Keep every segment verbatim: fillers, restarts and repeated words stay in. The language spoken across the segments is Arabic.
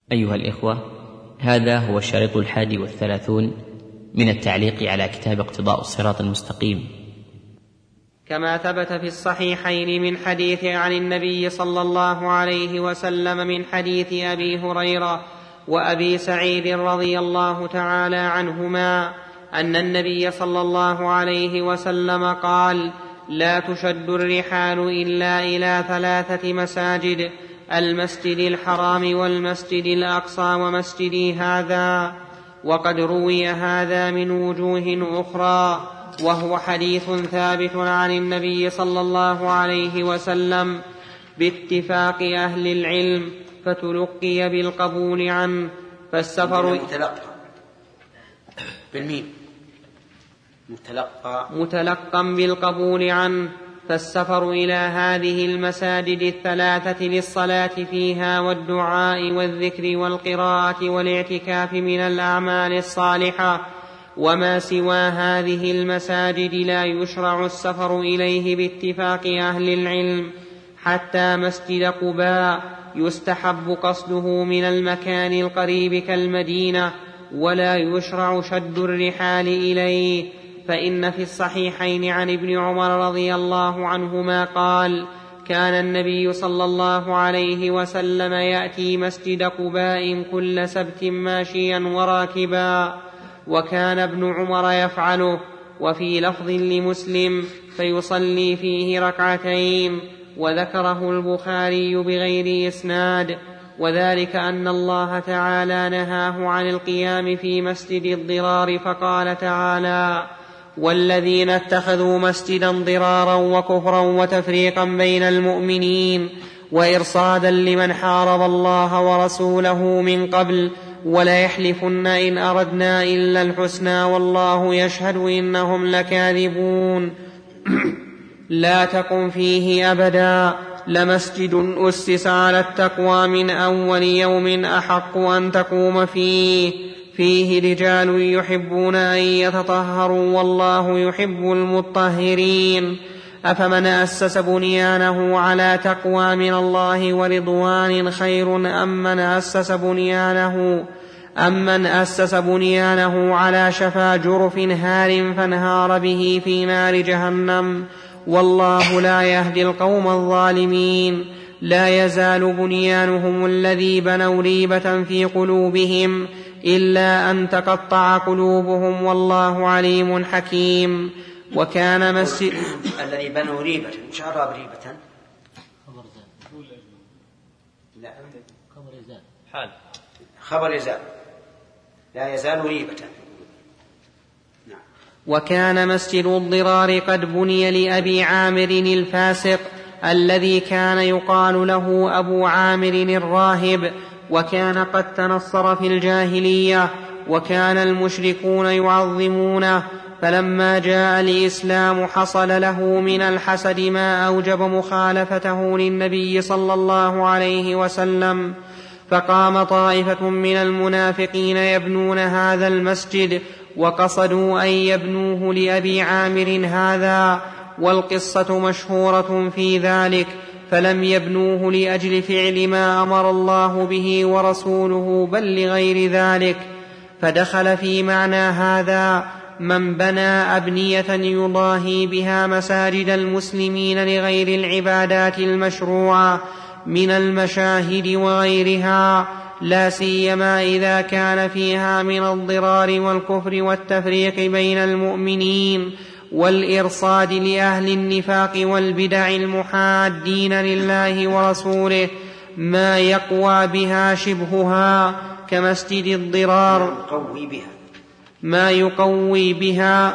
أيها الإخوة، هذا هو الشريط الحادي والثلاثون من التعليق على كتاب اقتضاء الصراط المستقيم. كما ثبت في الصحيحين من حديث عن النبي صلى الله عليه وسلم من حديث أبي هريرة وأبي سعيد رضي الله تعالى عنهما أن النبي صلى الله عليه وسلم قال: لا تشد الرحال إلا إلى ثلاثة مساجد: المسجد الحرام والمسجد الأقصى ومسجدي هذا. وقد روي هذا من وجوه أخرى، وهو حديث ثابت عن النبي صلى الله عليه وسلم باتفاق أهل العلم، فتلقي بالقبول عنه. فالسفر متلقى بالميم متلقى متلقا بالقبول عنه. فالسفر إلى هذه المساجد الثلاثة للصلاة فيها والدعاء والذكر والقراءة والاعتكاف من الأعمال الصالحة. وما سوى هذه المساجد لا يشرع السفر إليه باتفاق أهل العلم، حتى مسجد قباء يستحب قصده من المكان القريب كالمدينة، ولا يشرع شد الرحال إليه. فإن في الصحيحين عن ابن عمر رضي الله عنهما قال: كان النبي صلى الله عليه وسلم يأتي مسجد قباء كل سبت ماشيا وراكبا، وكان ابن عمر يفعله. وفي لفظ لمسلم: فيصلي فيه ركعتين. وذكره البخاري بغير إسناد، وذلك أن الله تعالى نهاه عن القيام في مسجد الضرار، فقال تعالى: والذين اتخذوا مسجدا ضرارا وكفرا وتفريقا بين المؤمنين وإرصادا لمن حارب الله ورسوله من قبل وليحلفن إن أردنا إلا الحسنى والله يشهد إنهم لكاذبون. لا تقم فيه أبدا، لمسجد أسس على التقوى من أول يوم أحق أن تقوم فيه، فيه رجال يحبون أن يتطهروا والله يحب المطهرين. أفمن أسس بنيانه على تقوى من الله ورضوان خير أم من أسس بنيانه أم من أسس بنيانه على شفا جرف هار فانهار به في نار جهنم، والله لا يهدي القوم الظالمين. لا يزال بنيانهم الذي بنوا ريبة في قلوبهم إلا أن تقطع قلوبهم، والله عليم حكيم. وكان مسجد الذي بنوا ريبة، مش عرب ريبة، لا خبر يزال، حال خبر يزال، لا يزال ريبة. نعم. وكان مسجد الضرار قد بني لأبي عامر الفاسق الذي كان يقال له أبو عامر الراهب، وكان قد تنصر في الجاهلية، وكان المشركون يعظمونه. فلما جاء الإسلام حصل له من الحسد ما أوجب مخالفته للنبي صلى الله عليه وسلم. فقام طائفة من المنافقين يبنون هذا المسجد، وقصدوا أن يبنوه لأبي عامر هذا، والقصة مشهورة في ذلك. فلم يبنوه لأجل فعل ما أمر الله به ورسوله، بل لغير ذلك. فدخل في معنى هذا من بنى أبنية يضاهي بها مساجد المسلمين لغير العبادات المشروعة من المشاهد وغيرها، لا سيما إذا كان فيها من الضرار والكفر والتفريق بين المؤمنين والإرصاد لأهل النفاق والبدع المحادين لله ورسوله ما يقوى بها شبهها كمسجد الضرار، ما يقوي بها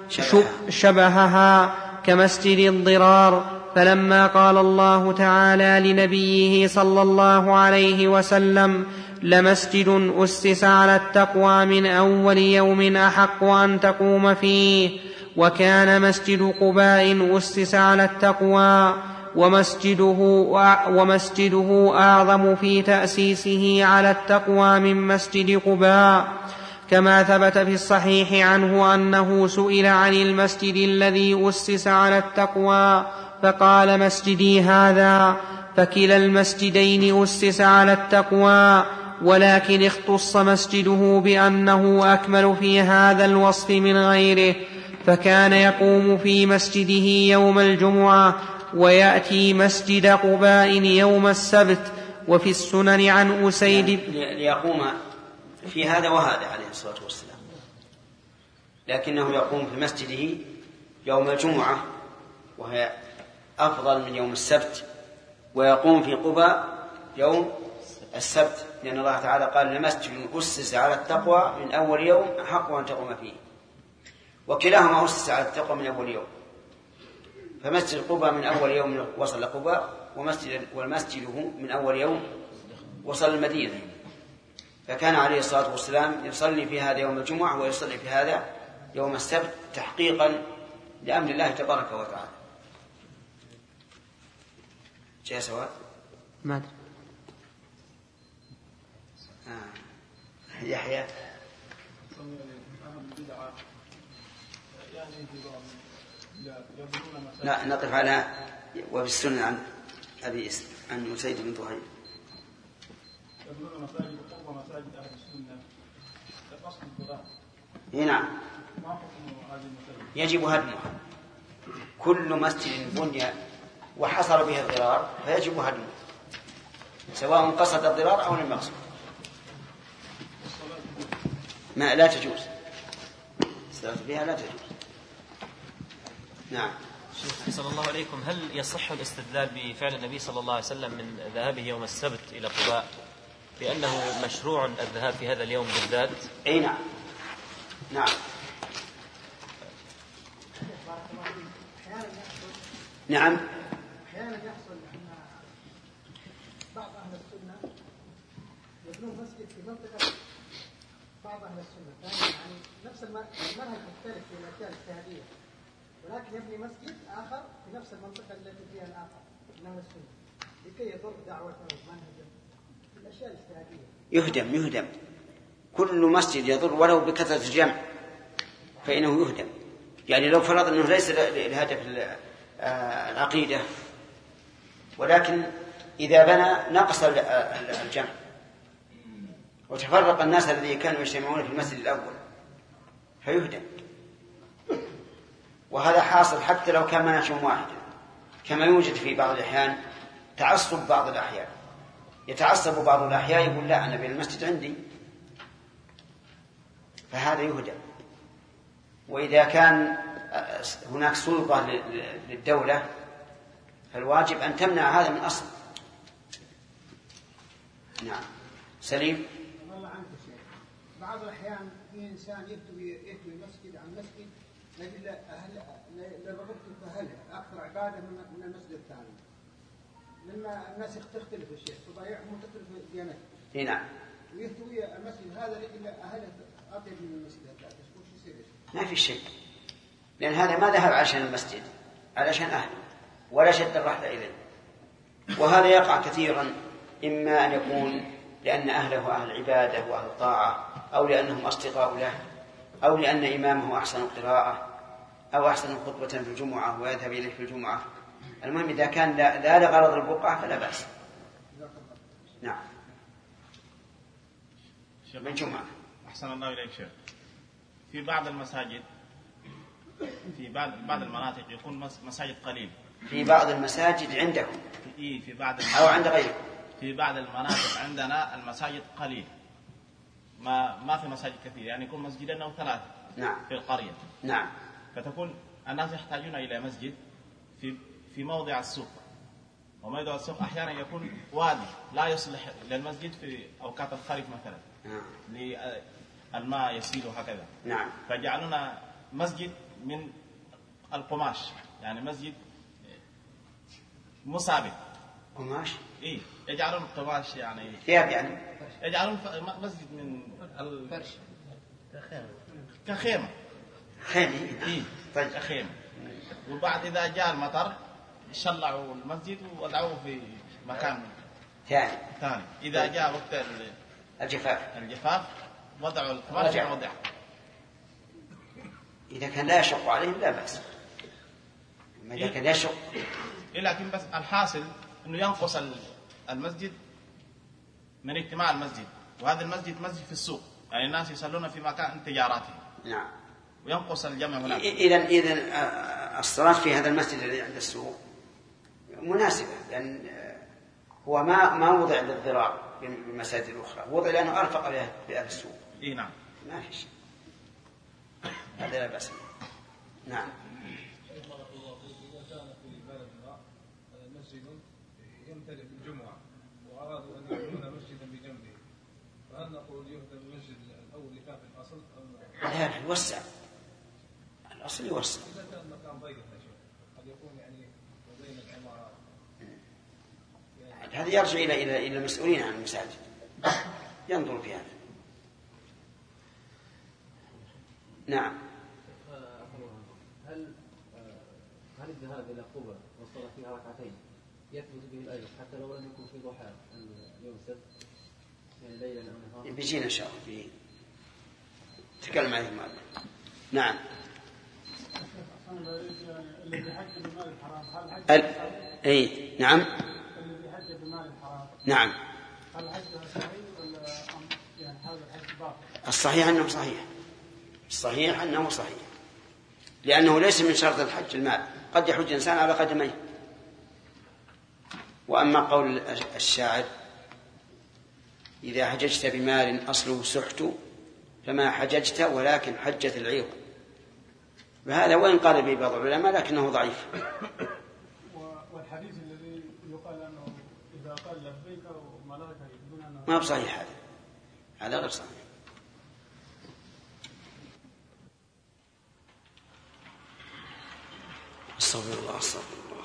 شبهها كمسجد الضرار. فلما قال الله تعالى لنبيه صلى الله عليه وسلم: لمسجد أسس على التقوى من أول يوم أحق أن تقوم فيه، وكان مسجد قباء أسس على التقوى، ومسجده, ومسجده أعظم في تأسيسه على التقوى من مسجد قباء. كما ثبت في الصحيح عنه أنه سئل عن المسجد الذي أسس على التقوى فقال: مسجدي هذا. فكلا المسجدين أسس على التقوى، ولكن اختص مسجده بأنه أكمل في هذا الوصف من غيره، فكان يقوم في مسجده يوم الجمعة ويأتي مسجد قباء يوم السبت. وفي السنن عن أسيد يعني ليقوم في هذا وهذا عليه الصلاة والسلام، لكنه يقوم في مسجده يوم الجمعة وهي أفضل من يوم السبت، ويقوم في قباء يوم السبت، لأن الله تعالى قال لمسجد أسس على التقوى من أول يوم أحق أن تقوم فيه، وكلاهما أسس على التقوى من أول يوم. فمسجد قباء من أول يوم وصل قباء، ومسجد والمسجده من أول يوم وصل المدينة. فكان عليه الصلاة والسلام يصلي في هذا يوم الجمعة ويصلي في هذا يوم السبت تحقيقا لأمر الله تبارك وتعالى. جاء سواء ما أدري. آه. يحيى لا نقف على وفي السنة عن أبي إسم عن أسيد بن طهير. يبنون مساجد قرب مساجد أهل السنة الأصل الضرار. نعم. يجب هدمها. كل مسجد بني وحصل به الضرار فيجب هدمه، سواء قصد الضرار أو لم يقصد. ما لا تجوز الصلاة بها، لا تجوز. نعم. صلى الله عليكم، هل يصح الاستدلال بفعل النبي صلى الله عليه وسلم من ذهابه يوم السبت إلى قباء بأنه مشروع الذهاب في هذا اليوم بالذات؟ أي نعم. نعم. نعم. أحيانا يحصل أن بعض أهل السنة يبنون مسجد في منطقة بعض أهل السنة، يعني نفس المنهج مختلف في الأشياء الاجتهادية، ولكن يبني مسجد آخر في نفس المنطقة التي فيها الآخر من أهل السنة لكي يضر دعوته ومنهجه في الأشياء الاجتهادية. يهدم يهدم كل مسجد يضر ولو بكثرة الجمع فإنه يهدم. يعني لو فرض أنه ليس لهدف العقيدة، ولكن إذا بنى نقص الجمع وتفرق الناس الذين كانوا يجتمعون في المسجد الأول فيهدم. وهذا حاصل حتى لو كان منهج واحدا، كما يوجد في بعض الأحيان تعصب بعض الأحيان، يتعصب بعض الأحياء يقول لا أنا بين المسجد عندي، فهذا يهدم. وإذا كان هناك سلطة للدولة فالواجب أن تمنع هذا من أصل. نعم. سليم. والله عنك شيء. بعض الأحيان في إنسان يهتوي يهتوي مسجد عن مسجد لأجل أهل لرغبته في أهله أكثر عبادة من المسجد الثاني، لما الناس تختلف الشيء تضيعهم وتختلف ديانته. نعم. ويهتوي المسجد هذا لأجل أهله أطيب من المسجد الثاني. وش يصير؟ ما في شيء، لأن هذا ما ذهب عشان المسجد، علشان أهله ولا شد الرحلة إليه. وهذا يقع كثيرا، إما أن يكون لأن أهله أهل عبادة وأهل طاعة، أو لأنهم أصدقاء له، أو لأن إمامه أحسن قراءة أو أحسن خطبة في الجمعة ويذهب إليه في الجمعة. المهم إذا كان لا لغرض البقعة فلا بأس. نعم. من جمعة. أحسن الله إليك شيخ. في بعض المساجد في بعض بعض المناطق يكون مساجد قليل. في بعض المساجد عندكم؟ في في بعض أو عند غيركم؟ في بعض المناطق عندنا المساجد قليل، ما ما في مساجد كثير، يعني يكون مسجدين أو ثلاثة. نعم. في القرية. نعم. فتكون الناس يحتاجون إلى مسجد في في موضع السوق، وموضع السوق أحيانا يكون وادي لا يصلح للمسجد في أوقات الخريف مثلا. نعم. للماء يسيل هكذا. نعم. فجعلنا مسجد من القماش، يعني مسجد مصابي. قماش؟ إيه، يجعلون قماش يعني. ثياب يعني. يجعلون مسجد من الفرش. كخيمة. كخيمة. خيمة. إيه. طيب كخيمة. وبعد إذا جاء المطر شلعوا المسجد ووضعوه في مكان ثاني. ثاني. إذا جاء وقت الجفاف. الجفاف وضعوا القماش في موضعه. إذا كان لا يشق عليهم لا بأس. إذا إيه؟ كان يشق. إيه، لكن بس الحاصل إنه ينقص المسجد من اجتماع المسجد. وهذا المسجد مسجد في السوق، يعني الناس يصلون في مكان تجاراتهم. نعم. وينقص الجمع هناك. إذن إذن الصلاة في هذا المسجد الذي عند السوق مناسبة، لأن هو ما ما وضع للضرار بالمساجد الأخرى، وضع لأنه أرفق بأهل السوق. إيه نعم. ما في شيء، هذا لا بأس. نعم. يمتلئ بالجمعة وأرادوا أن يبنون مسجدا بجنبه، فهل نقول يهدم المسجد الأول اللي كان في الأصل أم لا يوسع؟ الأصل يوسع. إذا كان مكان ضيق يا شيخ قد يكون يعني بين العمارات. هذا يرجع إلى إلى إلى المسؤولين عن المساجد، ينظروا في هذا. نعم. هل هل الذهاب إلى قبة والصلاة فيها ركعتين يثبت به الأجر حتى لو لم يكن في ضحى اليوم السبت، يعني ليلا أو نهارا؟ بيجينا إن شاء الله. تكلم عليه المؤلف. نعم. الذي حج بمال الحرام هل حج؟ ال... أي نعم. الذي حج بمال الحرام نعم. هل حجه صحيح ولا يعني هذا الحج باطل؟ الصحيح أنه صحيح. الصحيح أنه صحيح، لأنه ليس من شرط الحج المال، قد يحج إنسان على قدميه. وأما قول الشاعر إذا حججت بمال أصله سحت فما حججت ولكن حجت العير، وهذا وإن قال به بعض العلماء لكنه ضعيف. والحديث الذي يقال أنه إذا قال لبيك وملائكة يقولون أنه ما بصحيح، هذا هذا غير صحيح. استغفر الله استغفر الله.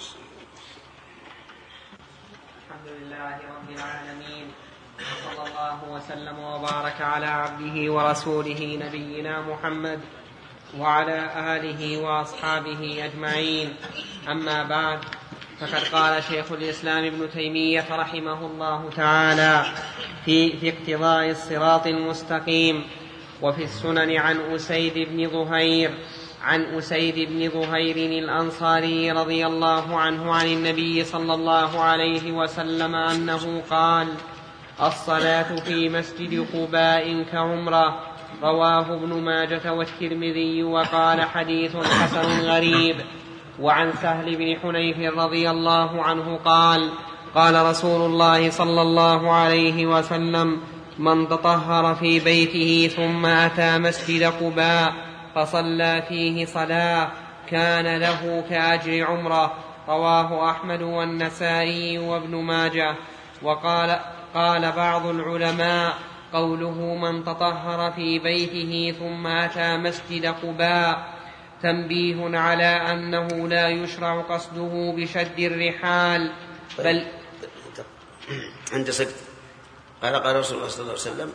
الحمد لله رب العالمين، صلى الله وسلم وبارك على عبده ورسوله نبينا محمد وعلى آله وأصحابه أجمعين. أما بعد، فقد قال شيخ الإسلام ابن تيمية رحمه الله تعالى في, في اقتضاء الصراط المستقيم: وفي السنن عن أسيد بن ظهير عن أسيد بن ظهير الأنصاري رضي الله عنه عن النبي صلى الله عليه وسلم أنه قال: الصلاة في مسجد قباء كعمرة. رواه ابن ماجة والترمذي وقال حديث حسن غريب. وعن سهل بن حنيف رضي الله عنه قال: قال رسول الله صلى الله عليه وسلم: من تطهر في بيته ثم أتى مسجد قباء فصلى فيه صلاة كان له كأجر عمرة. رواه أحمد والنسائي وابن ماجه. وقال قال بعض العلماء: قوله من تطهر في بيته ثم أتى مسجد قباء تنبيه على أنه لا يشرع قصده بشد الرحال، بل عند صدق. قال قال رسول الله صلى الله عليه وسلم: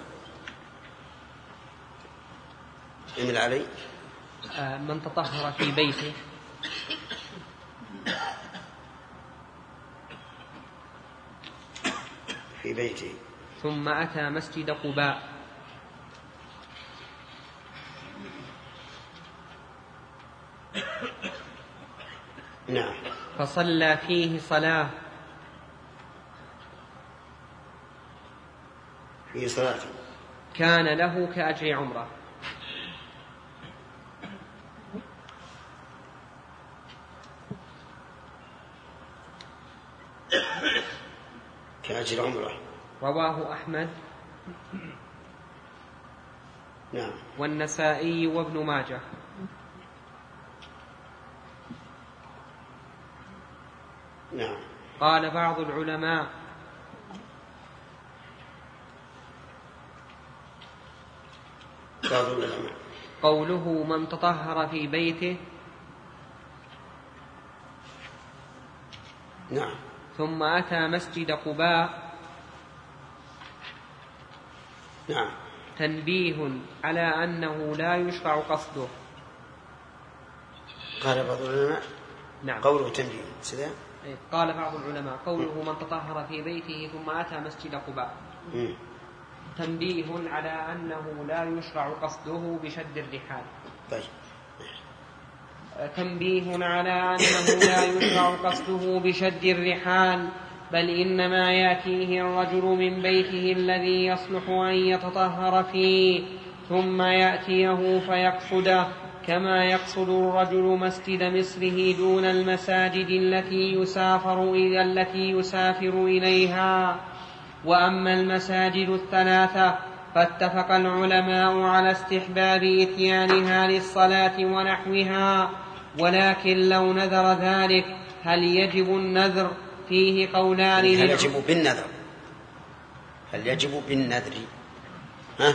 امل علي من تطهر في بيته في بيته ثم أتى مسجد قباء نعم فصلى فيه صلاة فيه صلاة كان له كأجر عمره. كأجر عمره. رواه أحمد نعم والنسائي وابن ماجه. نعم. قال بعض العلماء: بعض العلماء قوله من تطهر في بيته نعم ثم أتى مسجد قباء نعم تنبيه على أنه لا يشرع قصده. قال بعض العلماء نعم قوله تنبيه سلام. قال بعض العلماء: قوله من تطهر في بيته ثم أتى مسجد قباء م. تنبيه على أنه لا يشرع قصده بشد الرحال. طيب. تنبيه على أنه لا يشرع قصده بشد الرحال، بل إنما يأتيه الرجل من بيته الذي يصلح أن يتطهر فيه ثم يأتيه فيقصده، كما يقصد الرجل مسجد مصره دون المساجد التي يسافر إلى التي يسافر إليها. وأما المساجد الثلاثة فاتفق العلماء على استحباب إتيانها للصلاة ونحوها، ولكن لو نذر ذلك هل يجب النذر؟ فيه قولان. هل يجب بالنذر؟ هل يجب بالنذر؟ ها؟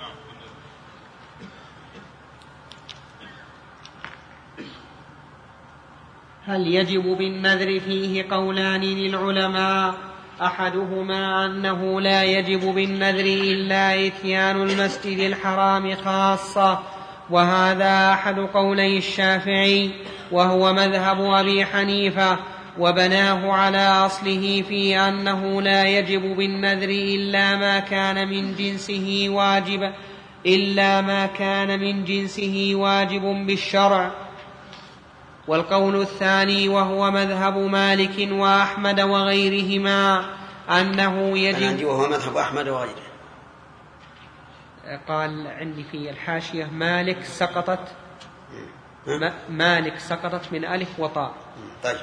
هل يجب بالنذر؟ فيه قولان للعلماء، أحدهما أنه لا يجب بالنذر إلا إتيان المسجد الحرام خاصة، وهذا أحد قولي الشافعي وهو مذهب أبي حنيفة، وبناه على أصله في أنه لا يجب بالنذر إلا ما كان من جنسه واجب إلا ما كان من جنسه واجب بالشرع. والقول الثاني وهو مذهب مالك وأحمد وغيرهما أنه يجب. وهو مذهب أحمد وغيره. قال عندي في الحاشية مالك سقطت مالك سقطت من ألف وطاء. طيب.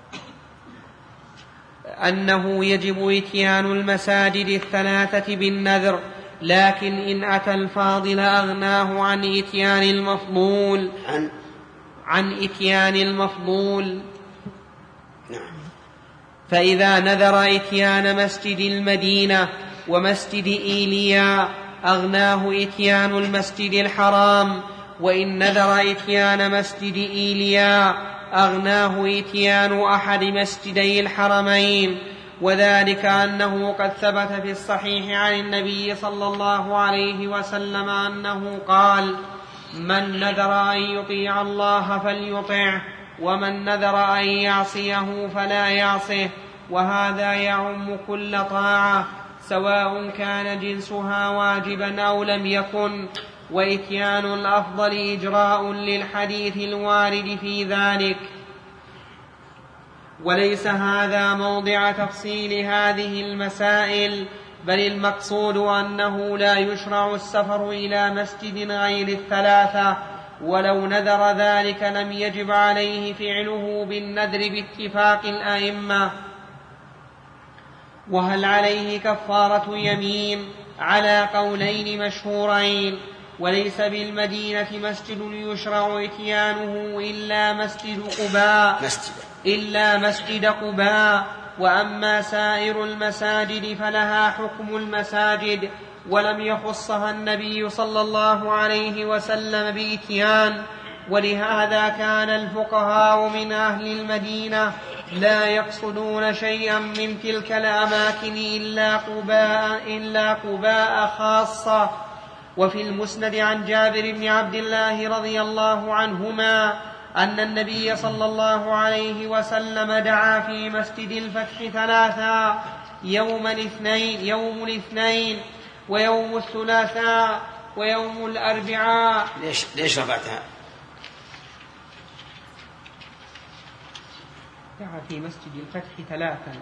أنه يجب إتيان المساجد الثلاثة بالنذر، لكن إن أتى الفاضل أغناه عن إتيان المفضول عن, عن إتيان المفضول. نعم. فإذا نذر إتيان مسجد المدينة ومسجد إيليا أغناه إتيان المسجد الحرام، وإن نذر إتيان مسجد إيليا أغناه إتيان أحد مسجدي الحرمين. وذلك أنه قد ثبت في الصحيح عن النبي صلى الله عليه وسلم أنه قال: من نذر أن يطيع الله فليطعه، ومن نذر أن يعصيه فلا يعصه. وهذا يعم كل طاعة سواء كان جنسها واجبا أو لم يكن، وإتيان الأفضل إجراء للحديث الوارد في ذلك. وليس هذا موضع تفصيل هذه المسائل، بل المقصود أنه لا يشرع السفر إلى مسجد غير الثلاثة، ولو نذر ذلك لم يجب عليه فعله بالنذر باتفاق الأئمة. وهل عليه كفارة يمين؟ على قولين مشهورين. وليس بالمدينة مسجد يشرع إتيانه إلا مسجد قباء إلا مسجد قباء وأما سائر المساجد فلها حكم المساجد، ولم يخصها النبي صلى الله عليه وسلم بإتيان. ولهذا كان الفقهاء من أهل المدينة لا يقصدون شيئا من تلك الأماكن إلا قباء, إلا قباء خاصة. وفي المسند عن جابر بن عبد الله رضي الله عنهما أن النبي صلى الله عليه وسلم دعا في مسجد الفتح ثلاثا: يوم الاثنين يوم الاثنين ويوم الثلاثاء ويوم الأربعاء. ليش ليش رفعتها؟ دعا في مسجد الفتح ثلاثا.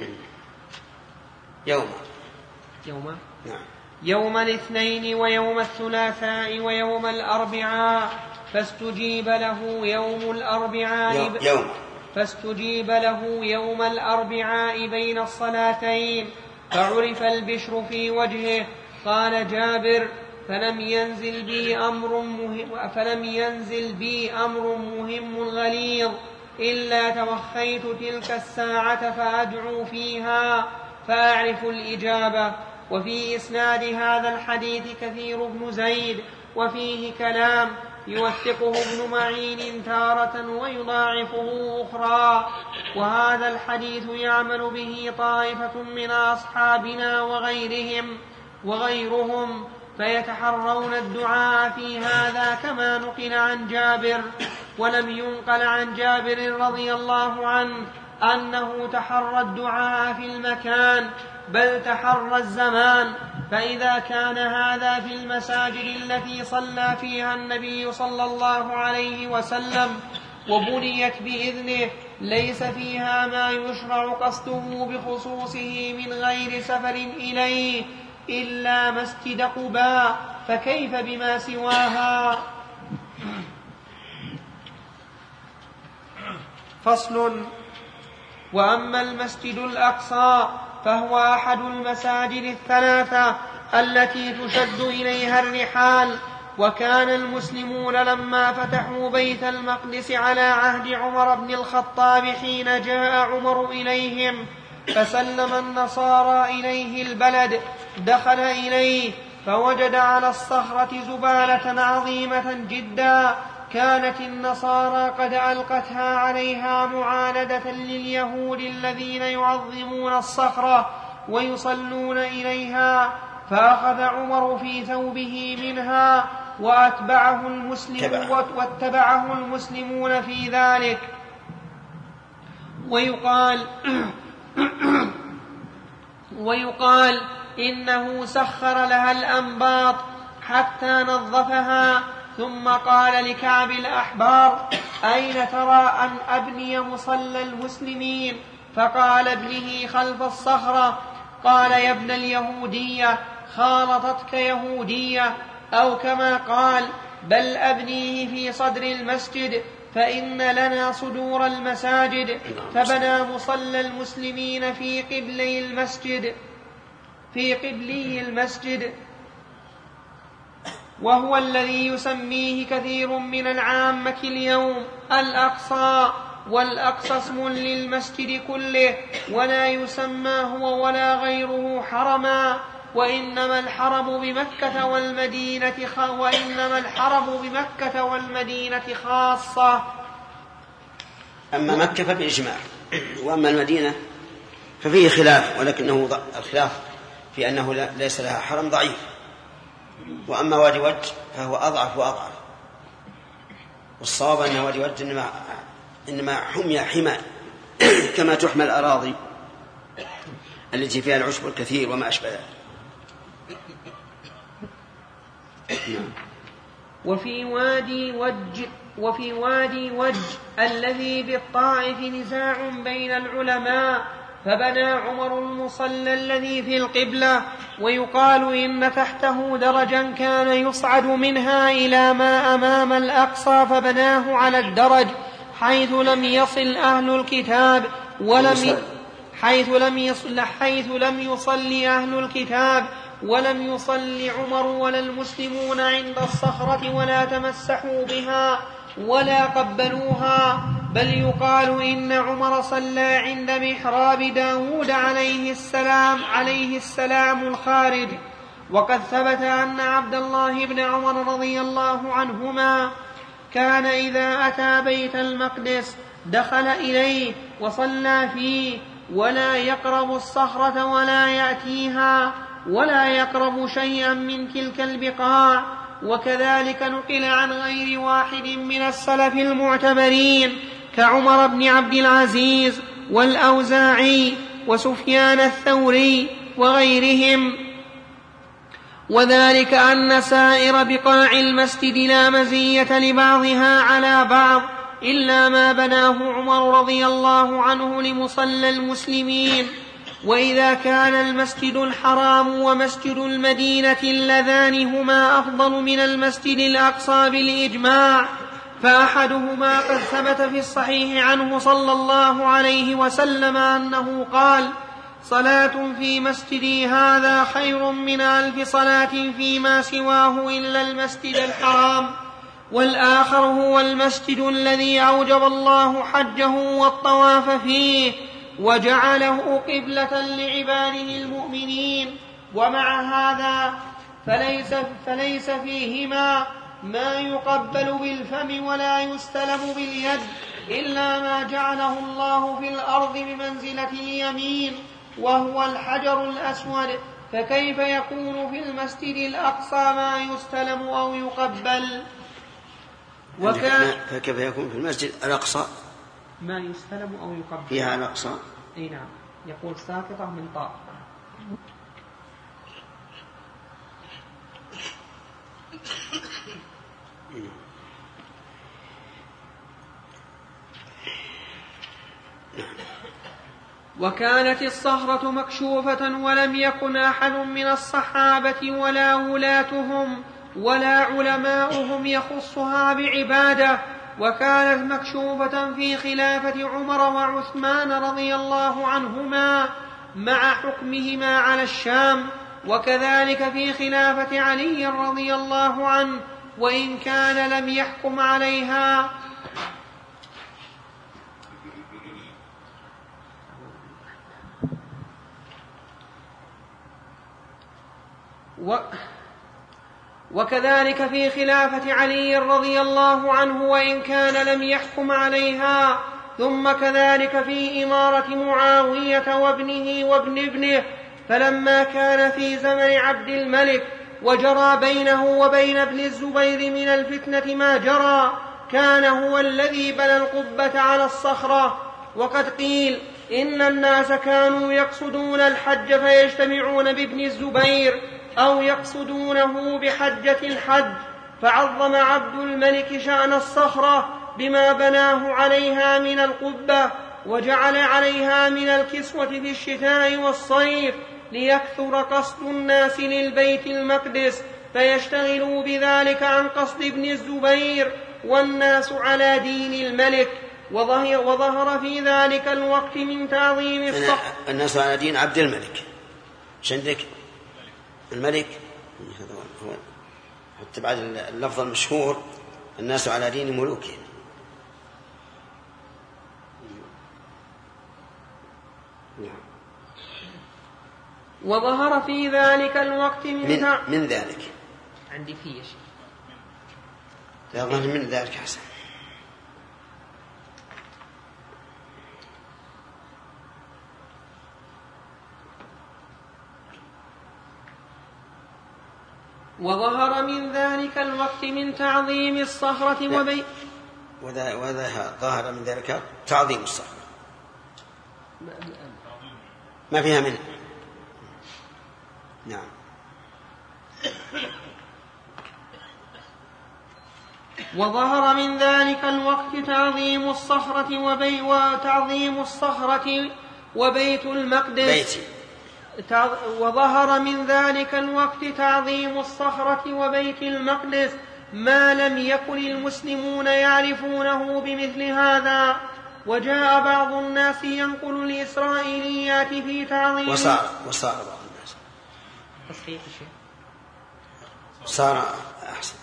يوم يوم نعم يوم الاثنين ويوم الثلاثاء ويوم الأربعاء، فاستجيب له يوم الأربعاء يوم فاستجيب له يوم الأربعاء بين الصلاتين، فعرف البشر في وجهه. قال جابر: فلم ينزل بي أمر مهم فلم ينزل بي أمر مهم غليظ إلا توخيت تلك الساعة فأدعو فيها فأعرف الإجابة. وفي إسناد هذا الحديث كثير بن زيد، وفيه كلام يوثقه ابن معين تارة ويضاعفه أخرى. وهذا الحديث يعمل به طائفة من أصحابنا وغيرهم وغيرهم فيتحرون الدعاء في هذا كما نقل عن جابر. ولم ينقل عن جابر رضي الله عنه أنه تحرى الدعاء في المكان، بل تحرى الزمان. فإذا كان هذا في المساجد التي صلى فيها النبي صلى الله عليه وسلم، وبنيت بإذنه ليس فيها ما يشرع قصده بخصوصه من غير سفر إليه إلا مسجد قباء، فكيف بما سواها؟ فصل. وأما المسجد الأقصى فهو أحد المساجد الثلاثة التي تشد إليها الرحال، وكان المسلمون لما فتحوا بيت المقدس على عهد عمر بن الخطاب حين جاء عمر إليهم فسلم النصارى إليه البلد دخل إليه فوجد على الصخرة زبالة عظيمة جدا كانت النصارى قد ألقتها عليها معاندة لليهود الذين يعظمون الصخرة ويصلون إليها، فأخذ عمر في ثوبه منها وأتبعه المسلمون واتبعه المسلمون في ذلك. ويقال ويقال إنه سخر لها الأنباط حتى نظفها، ثم قال لكعب الأحبار: أين ترى أن أبني مصلى المسلمين؟ فقال: ابنه خلف الصخرة. قال: يا ابن اليهودية خالطتك يهودية، أو كما قال: بل أبنيه في صدر المسجد فإن لنا صدور المساجد. فبنى مصلى المسلمين في قبلي المسجد في قبلي المسجد وهو الذي يسميه كثير من العامة اليوم الأقصى، والأقصى اسم للمسجد كله، ولا يسمى هو ولا غيره حرما، وإنما الحرم بمكة والمدينة خ... وإنما الحرم بمكة والمدينة خاصة. أما مكة فبالإجماع، وأما المدينة ففيه خلاف، ولكنه الخلاف في أنه ليس لها حرم ضعيف. وأما وادي وج فهو أضعف وأضعف، والصواب أن وادي وج إنما, إنما حمي حمى كما تحمى الأراضي التي فيها العشب الكثير وما أشبه ذلك. وفي وادي وج وفي وادي وج الذي بالطائف نزاع بين العلماء، فبنى عمر المصلى الذي في القبلة، ويقال إن تحته درجا كان يصعد منها إلى ما أمام الأقصى، فبناه على الدرج حيث لم يصل أهل الكتاب ولم حيث لم يصل حيث لم يصلي أهل الكتاب ولم يصل عمر ولا المسلمون عند الصخرة ولا تمسحوا بها ولا قبلوها، بل يقال إن عمر صلى عند محراب داود عليه السلام عليه السلام الخارج. وقد ثبت أن عبد الله بن عمر رضي الله عنهما كان إذا أتى بيت المقدس دخل إليه وصلى فيه، ولا يقرب الصخرة ولا يأتيها ولا يقرب شيئا من تلك البقاع. وكذلك نقل عن غير واحد من السلف المعتبرين كعمر بن عبد العزيز والأوزاعي وسفيان الثوري وغيرهم، وذلك أن سائر بقاع المسجد لا مزية لبعضها على بعض إلا ما بناه عمر رضي الله عنه لمصلى المسلمين. وإذا كان المسجد الحرام ومسجد المدينة اللذان هما أفضل من المسجد الأقصى بالإجماع، فأحدهما قد ثبت في الصحيح عنه صلى الله عليه وسلم أنه قال: صلاة في مسجدي هذا خير من ألف صلاة فيما سواه إلا المسجد الحرام. والآخر هو المسجد الذي أوجب الله حجه والطواف فيه وجعله قبلة لعباده المؤمنين. ومع هذا فليس, فليس فيهما ما يقبل بالفم ولا يستلم باليد إلا ما جعله الله في الأرض بمنزلة اليمين وهو الحجر الأسود، فكيف يكون في المسجد الأقصى ما يستلم أو يقبل؟ وكان فكيف يكون في المسجد الأقصى ما يستلم أو يقبل فيها الأقصى؟ أي نعم، يقول ساقطة من طاء. وكانت الصخرة مكشوفة ولم يكن أحد من الصحابة ولا ولاتهم ولا علماؤهم يخصها بعبادة، وكانت مكشوفة في خلافة عمر وعثمان رضي الله عنهما مع حكمهما على الشام، وكذلك في خلافة علي رضي الله عنه وإن كان لم يحكم عليها. و وكذلك في خلافة علي رضي الله عنه وإن كان لم يحكم عليها. ثم كذلك في إمارة معاوية وابنه وابن ابنه، فلما كان في زمن عبد الملك وجرى بينه وبين ابن الزبير من الفتنة ما جرى، كان هو الذي بنى القبة على الصخرة. وقد قيل إن الناس كانوا يقصدون الحج فيجتمعون بابن الزبير أو يقصدونه بحجة الحج، فعظم عبد الملك شأن الصخرة بما بناه عليها من القبة، وجعل عليها من الكسوة في الشتاء والصيف ليكثر قصد الناس للبيت المقدس فيشتغلوا بذلك عن قصد ابن الزبير، والناس على دين الملك. وظهر, وظهر في ذلك الوقت من تعظيم الصخرة الناس على دين عبد الملك شندك الملك، حتى بعد اللفظ المشهور الناس على دين ملوكهم. وظهر في ذلك الوقت من, من, من ذلك عندي فيه شيء لا ظهر من ذلك حسن. وظهر من ذلك الوقت من تعظيم الصخرة وبي وذا, وذا ظهر من ذلك تعظيم الصخرة ما فيها منه. نعم. وظهر من ذلك الوقت تعظيم الصخرة وبي وتعظيم الصخرة وبيت المقدس بيتي. وظهر من ذلك الوقت تعظيم الصخرة وبيت المقدس ما لم يكن المسلمون يعرفونه بمثل هذا. وجاء بعض الناس ينقل الإسرائيليات في تعظيم وصار, وصار بعض الناس صار أحسن.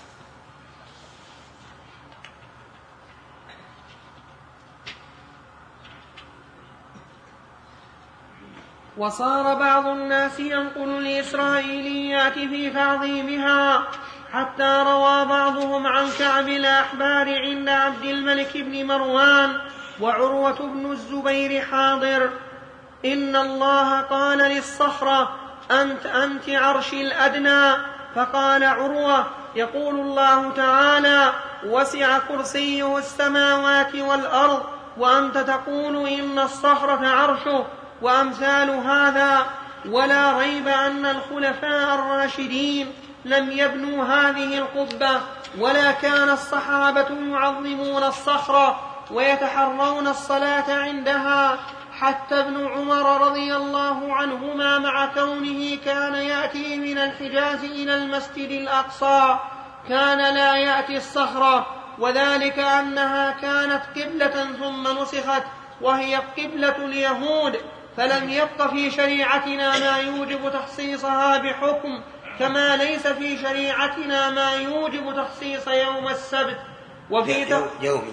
وصار بعض الناس ينقل الإسرائيليات في تعظيمها، حتى روى بعضهم عن كعب الأحبار عند عبد الملك بن مروان وعروة بن الزبير حاضر: إن الله قال للصخرة أنت أنت عرشي الأدنى، فقال عروة: يقول الله تعالى: وسع كرسيه السماوات والأرض، وأنت تقول إن الصخرة عرشه، وأمثال هذا. ولا ريب أن الخلفاء الراشدين لم يبنوا هذه القبة، ولا كان الصحابة يعظمون الصخرة ويتحرون الصلاة عندها. حتى ابن عمر رضي الله عنهما مع كونه كان يأتي من الحجاز إلى المسجد الأقصى كان لا يأتي الصخرة، وذلك أنها كانت قبلة ثم نسخت وهي قبلة اليهود، فلم يبق في شريعتنا ما يوجب تخصيصها بحكم، كما ليس في شريعتنا ما يوجب تخصيص يوم السبت وفي يومي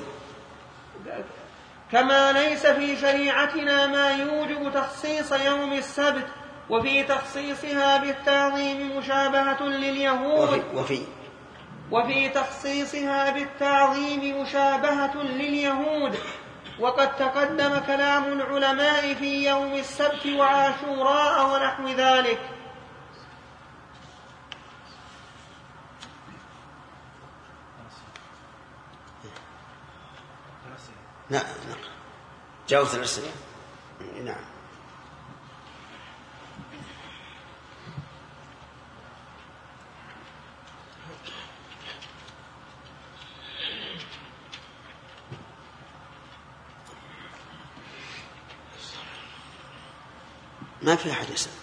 كما ليس في شريعتنا ما يوجب تخصيص يوم السبت، وفي تخصيصها بالتعظيم مشابهة لليهود وفي, وفي تخصيصها بالتعظيم مشابهة لليهود. وقد تقدم كلام العلماء في يوم السبت وعاشوراء ونحو ذلك. نعم جاوز الأسئلة. نعم. ما في أحد يسأل.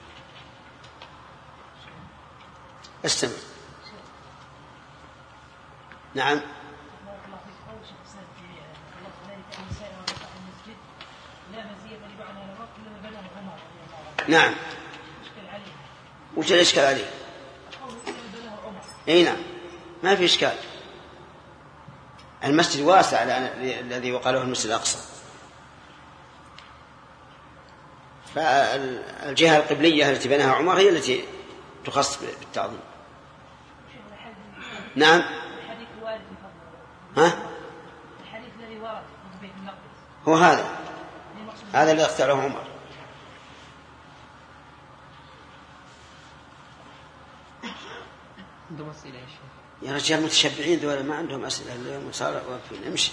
استمع. نعم. نعم. وش الإشكال عليه؟ اي نعم ما في إشكال. المسجد واسع الذي وقاله المسجد الأقصى، فالجهة القبلية التي بناها عمر هي التي تخص بالتعظيم. نعم. ها؟ هو هذا هذا اللي اختاره عمر. يا رجال متشبعين دول ما عندهم أسئلة اليوم صار واقفين. امشي.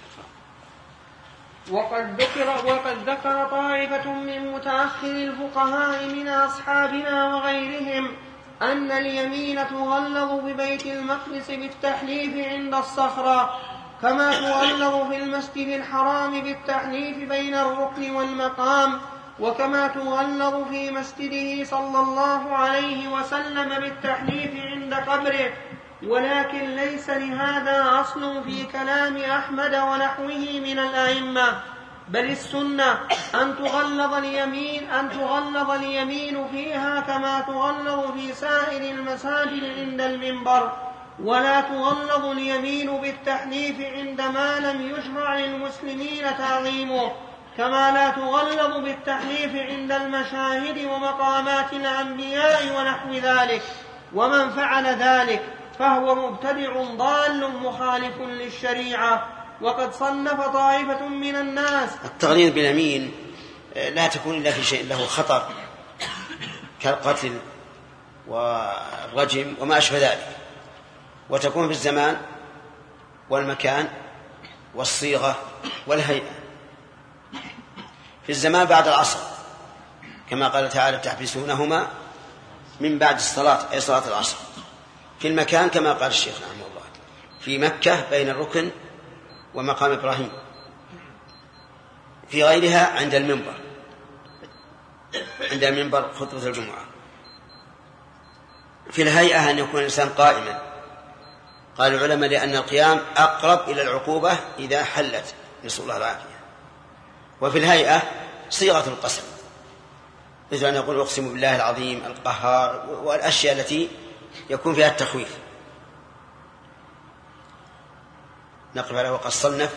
وقد ذكر وقد ذكر طائفة من متأخر الفقهاء من أصحابنا وغيرهم أن اليمين تغلظ ببيت المقدس بالتحليف عند الصخرة، كما تغلظ في المسجد الحرام بالتحليف بين الركن والمقام، وكما تغلظ في مسجده صلى الله عليه وسلم بالتحليف عند قبره. ولكن ليس لهذا أصل في كلام أحمد ونحوه من الأئمة، بل السنة أن تغلظ اليمين أن تغلظ اليمين فيها كما تغلظ في سائر المساجد عند المنبر، ولا تغلظ اليمين بالتحليف عندما لم يشرع للمسلمين تعظيمه، كما لا تغلظ بالتحليف عند المشاهد ومقامات الأنبياء ونحو ذلك. ومن فعل ذلك فهو مبتدع ضال مخالف للشريعة. وقد صنف طائفة من الناس. التغليظ باليمين لا تكون إلا في شيء له خطر كالقتل والرجم وما أشبه ذلك، وتكون في الزمان والمكان والصيغة والهيئة. في الزمان بعد العصر كما قال تعالى تحبسونهما من بعد الصلاة أي صلاة العصر. في المكان كما قال الشيخ رحمه الله في مكة بين الركن ومقام إبراهيم. في غيرها عند المنبر عند المنبر خطبة الجمعة. في الهيئة أن يكون الإنسان قائما، قال العلماء لأن القيام أقرب إلى العقوبة إذا حلت، نسأل الله العافية. وفي الهيئة صيغة القسم، مثل أن يقول أقسم بالله العظيم القهار والأشياء التي يكون فيها التخويف. نقف على وقت الصنف.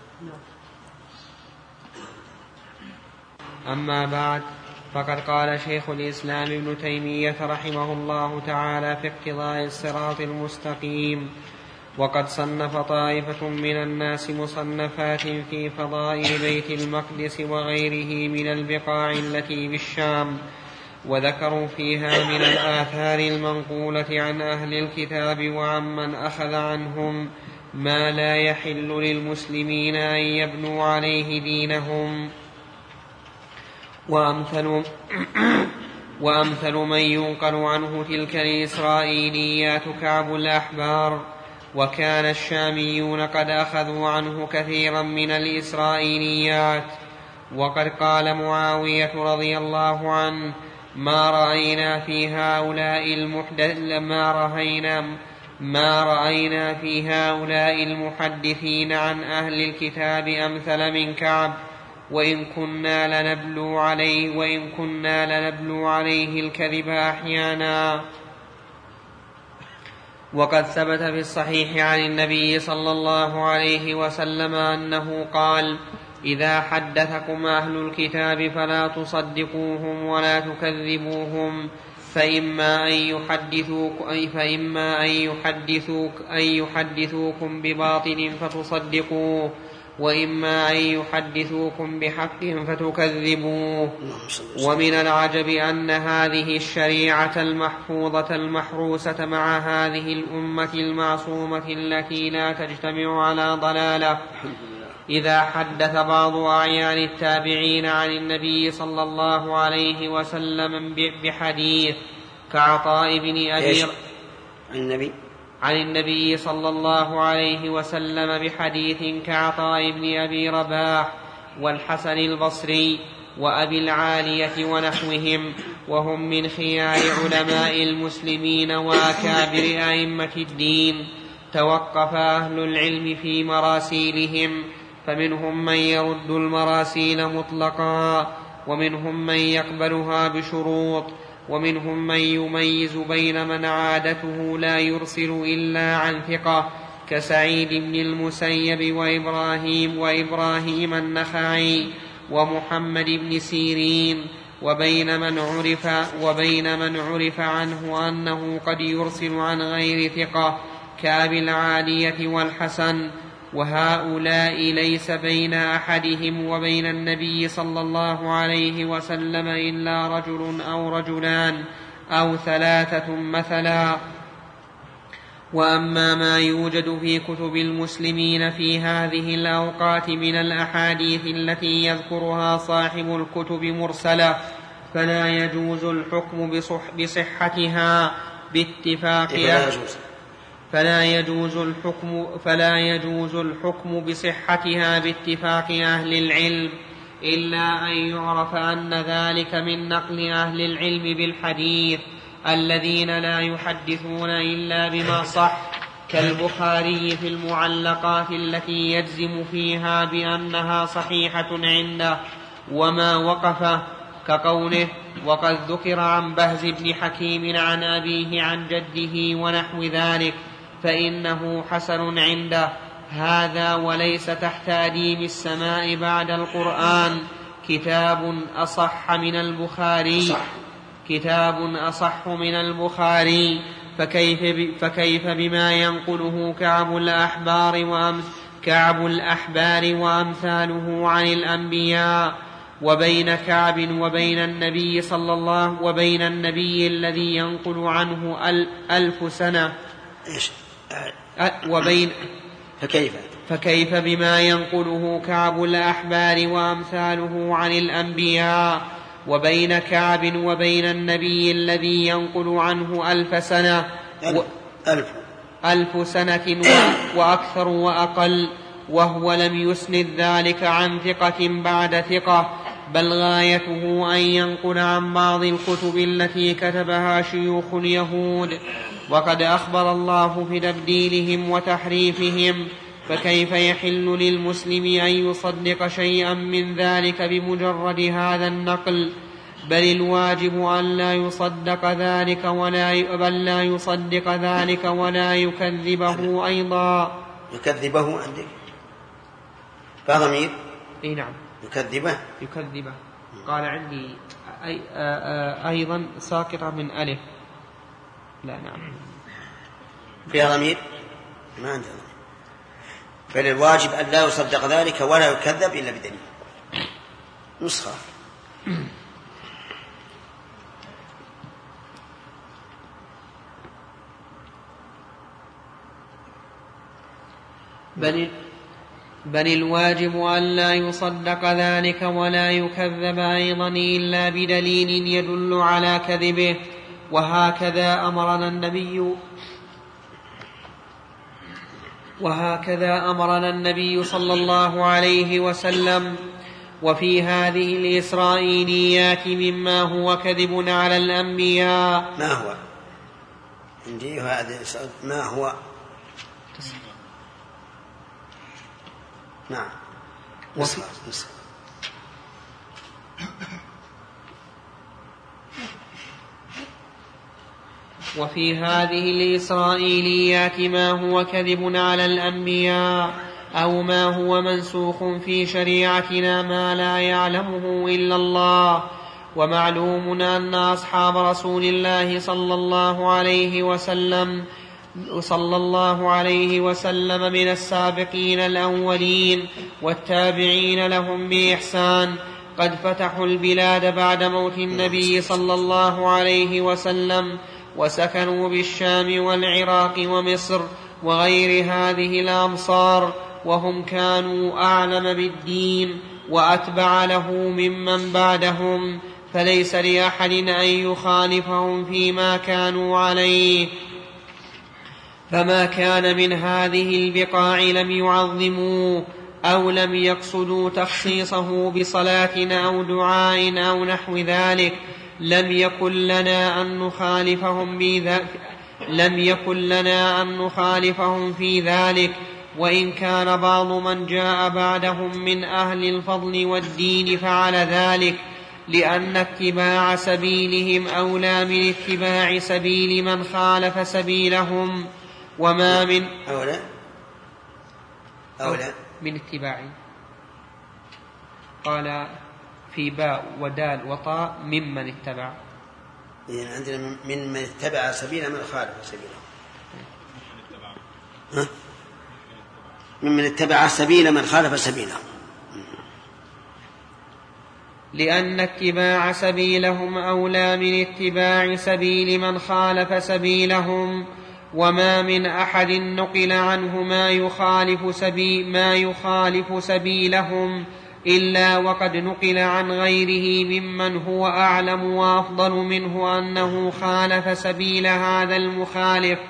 أما بعد، فقد قال شيخ الإسلام ابن تيمية رحمه الله تعالى في اقتضاء الصراط المستقيم: وقد صنف طائفة من الناس مصنفات في فضائل بيت المقدس وغيره من البقاع التي بالشام، وذكروا فيها من الآثار المنقولة عن أهل الكتاب وعمن أخذ عنهم ما لا يحل للمسلمين أن يبنوا عليه دينهم. وأمثل, وأمثل من ينقل عنه تلك الإسرائيليات كعب الأحبار، وكان الشاميون قد أخذوا عنه كثيرا من الإسرائيليات. وقد قال معاوية رضي الله عنه: ما رأينا في هؤلاء المحدث ما رأينا ما رأينا في هؤلاء المحدثين عن أهل الكتاب أمثل من كعب، وإن كنا لنبلو عليه وإن كنا لنبلو عليه الكذب أحيانا. وقد ثبت في الصحيح عن النبي صلى الله عليه وسلم أنه قال: إذا حدثكم أهل الكتاب فلا تصدقوهم ولا تكذبوهم، فإما أن يحدثوك أي فإما أن يحدثوك أن يحدثوكم بباطل فتصدقوه، وإما أن يحدثوكم بحق فتكذبوه. ومن العجب أن هذه الشريعة المحفوظة المحروسة مع هذه الأمة المعصومة التي لا تجتمع على ضلالة، إذا حدث بعض أعيان التابعين عن النبي صلى الله عليه وسلم بحديث كعطاء بن أبي عن النبي عن النبي صلى الله عليه وسلم بحديث كعطاء بن أبي رباح والحسن البصري وأبي العالية ونحوهم، وهم من خيار علماء المسلمين وأكابر أئمة الدين. توقف أهل العلم في مراسيلهم، فمنهم من يرد المراسيل مطلقا، ومنهم من يقبلها بشروط، ومنهم من يميز بين من عادته لا يرسل إلا عن ثقة كسعيد بن المسيب وإبراهيم وإبراهيم النخعي ومحمد بن سيرين، وبين من عرف وبين من عرف عنه أنه قد يرسل عن غير ثقة كأبي العالية والحسن. وهؤلاء ليس بين أحدهم وبين النبي صلى الله عليه وسلم إلا رجل أو رجلان أو ثلاثة مثلا. وأما ما يوجد في كتب المسلمين في هذه الأوقات من الأحاديث التي يذكرها صاحب الكتب مرسلة، فلا يجوز الحكم بصح بصحتها باتفاق فلا يجوز الحكم فلا يجوز الحكم بصحتها باتفاق أهل العلم، إلا أن يعرف أن ذلك من نقل أهل العلم بالحديث الذين لا يحدثون إلا بما صح، كالبخاري في المعلقات التي يجزم فيها بأنها صحيحة عنده وما وقف، كقوله: وقد ذكر عن بهز بن حكيم عن أبيه عن جده ونحو ذلك، فإنه حسن عنده. هذا وليس تحت أديم السماء بعد القرآن كتاب أصح من البخاري كتاب أصح من البخاري فكيف, فكيف بما ينقله كعب الأحبار وأمث كعب الأحبار وأمثاله عن الأنبياء. وبين كعب وبين النبي صلى الله وبين النبي الذي ينقل عنه ألف سنة وبين فكيف فكيف بما ينقله كعب الأحبار وأمثاله عن الأنبياء. وبين كعب وبين النبي الذي ينقل عنه ألف سنة ألف, ألف. ألف سنة وأكثر وأقل، وهو لم يسند ذلك عن ثقة بعد ثقة، بل غايته أن ينقل عن بعض الكتب التي كتبها شيوخ اليهود، وقد أخبر الله في تبديلهم وتحريفهم، فكيف يحل للمسلم أن يصدق شيئا من ذلك بمجرد هذا النقل؟ بل الواجب أن لا يصدق ذلك ولا بل لا يصدق ذلك ولا يكذبه أيضا. يكذبه عندك فضمير؟ اي نعم، يكذبه يكذبه. قال عندي أي أيضا ساقطة من ألف. لا نعم فيها ضمير؟ ما عندها ضمير. بل الواجب أن لا يصدق ذلك ولا يكذب إلا بدليل. نسخة. بل بل الواجب أن لا يصدق ذلك ولا يكذب أيضا إلا بدليل يدل على كذبه. وهكذا أمرنا النبي وهكذا أمرنا النبي صلى الله عليه وسلم. وفي هذه الإسرائيليات مما هو كذب على الأنبياء. ما هو عندي هذا ما هو نعم وفي, وفي هذه الإسرائيليات ما هو كذب على الأنبياء أو ما هو منسوخ في شريعتنا ما لا يعلمه إلا الله. ومعلوم أن أصحاب رسول الله صلى الله عليه وسلم صلى الله عليه وسلم من السابقين الأولين والتابعين لهم بإحسان قد فتحوا البلاد بعد موت النبي صلى الله عليه وسلم، وسكنوا بالشام والعراق ومصر وغير هذه الأمصار، وهم كانوا أعلم بالدين وأتبع له ممن بعدهم، فليس لأحد أن يخالفهم فيما كانوا عليه. فما كان من هذه البقاع لم يعظموه، أو لم يقصدوا تخصيصه بصلاة أو دعاء أو نحو ذلك لم يكن لنا أن نخالفهم بذلك لم يكن لنا أن نخالفهم في ذلك، وإن كان بعض من جاء بعدهم من أهل الفضل والدين فعل ذلك، لأن اتباع سبيلهم أولى من اتباع سبيل من خالف سبيلهم. وما من أولى أولى من اتباع، قال في باء ودال وطاء ممن اتبع، يعني عندنا من من اتبع سبيل من خالف سبيله، ها؟ ممن اتبع سبيل من خالف سبيله، لأن اتباع سبيلهم أولى من اتباع سبيل من خالف سبيلهم. وما من أحد نقل عنه ما يخالف سبيل ما يخالف سبيلهم إلا وقد نقل عن غيره ممن هو أعلم وأفضل منه أنه خالف سبيل هذا المخالف،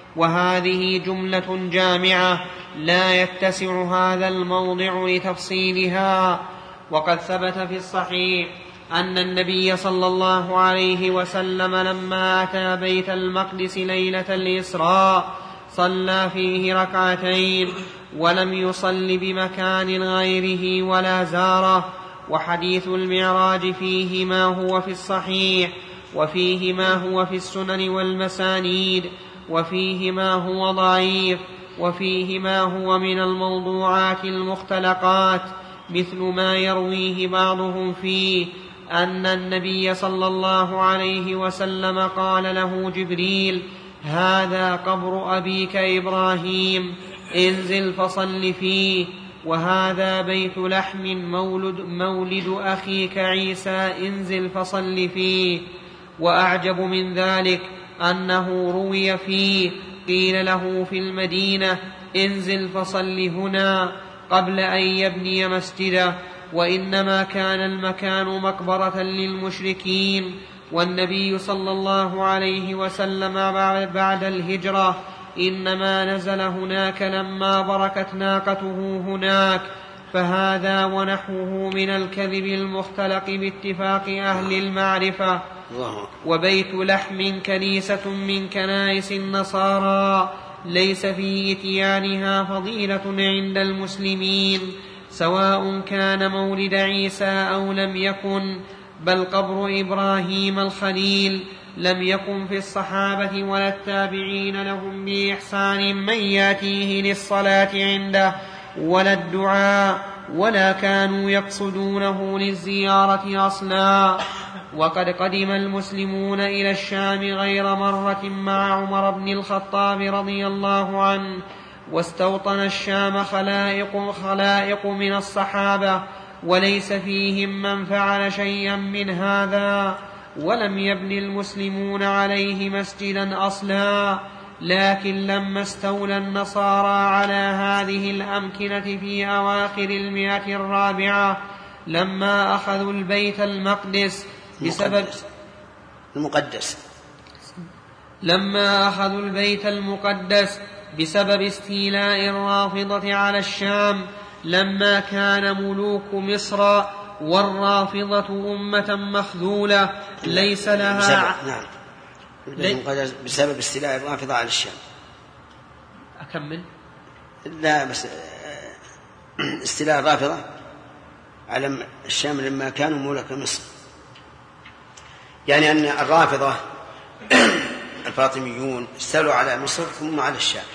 وهذه جملة جامعة لا يتسع هذا الموضع لتفصيلها. وقد ثبت في الصحيح أن النبي صلى الله عليه وسلم لما أتى بيت المقدس ليلة الإسراء صلى فيه ركعتين ولم يصل بمكان غيره ولا زاره. وحديث المعراج فيه ما هو في الصحيح، وفيه ما هو في السنن والمسانيد، وفيه ما هو ضعيف، وفيه ما هو من الموضوعات المختلقات، مثل ما يرويه بعضهم فيه أن النبي صلى الله عليه وسلم قال له جبريل: هذا قبر أبيك إبراهيم، انزل فصل فيه، وهذا بيت لحم مولد, مولد أخيك عيسى، انزل فصل فيه. وأعجب من ذلك أنه روي فيه قيل له في المدينة: انزل فصل هنا، قبل أن يبني مسجدا، وإنما كان المكان مقبرة للمشركين. والنبي صلى الله عليه وسلم بعد الهجرة إنما نزل هناك لما بركت ناقته هناك، فهذا ونحوه من الكذب المختلق باتفاق أهل المعرفة. وبيت لحم كنيسة من كنائس النصارى ليس في إتيانها فضيلة عند المسلمين، سواء كان مولد عيسى أو لم يكن، بل قبر إبراهيم الخليل لم يكن في الصحابة ولا التابعين لهم بإحسان من يأتيه للصلاة عنده ولا الدعاء، ولا كانوا يقصدونه للزيارة أصلا. وقد قدم المسلمون إلى الشام غير مرة مع عمر بن الخطاب رضي الله عنه، واستوطن الشام خلائق, خلائق من الصحابة، وليس فيهم من فعل شيئا من هذا، ولم يبن المسلمون عليه مسجدا أصلا. لكن لما استولى النصارى على هذه الأمكنة في أواخر المئة الرابعة، لما أخذوا البيت المقدس بسبب المقدس لما أخذوا البيت المقدس بسبب استيلاء الرافضة على الشام، لما كان ملوك مصر والرافضة أمة مخذولة ليس لها بسبب, نعم. لي... بسبب استيلاء الرافضة على الشام. أكمل؟ لا بس استيلاء الرافضة على الشام لما كانوا ملوك مصر، يعني أن الرافضة الفاطميون استولوا على مصر ثم على الشام،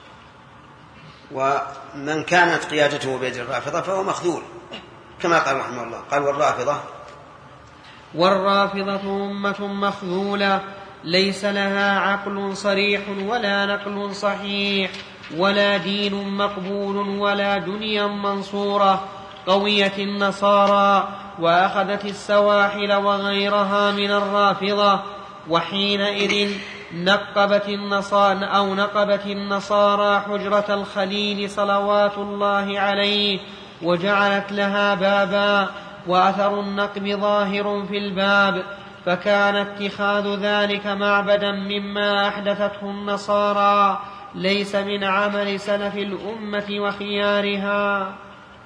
ومن كانت قيادته بيد الرافضة فهو مخذول، كما قال رحمه الله، قال والرافضة والرافضة أمة مخذولة ليس لها عقل صريح ولا نقل صحيح ولا دين مقبول ولا دنيا منصورة. قويت النصارى وأخذت السواحل وغيرها من الرافضة، وحينئذ نقبت النصارى أو نقبت النصارى حجرة الخليل صلوات الله عليه وجعلت لها بابا، وأثر النقب ظاهر في الباب، فكان اتخاذ ذلك معبدا مما أحدثته النصارى ليس من عمل سلف الأمة وخيارها.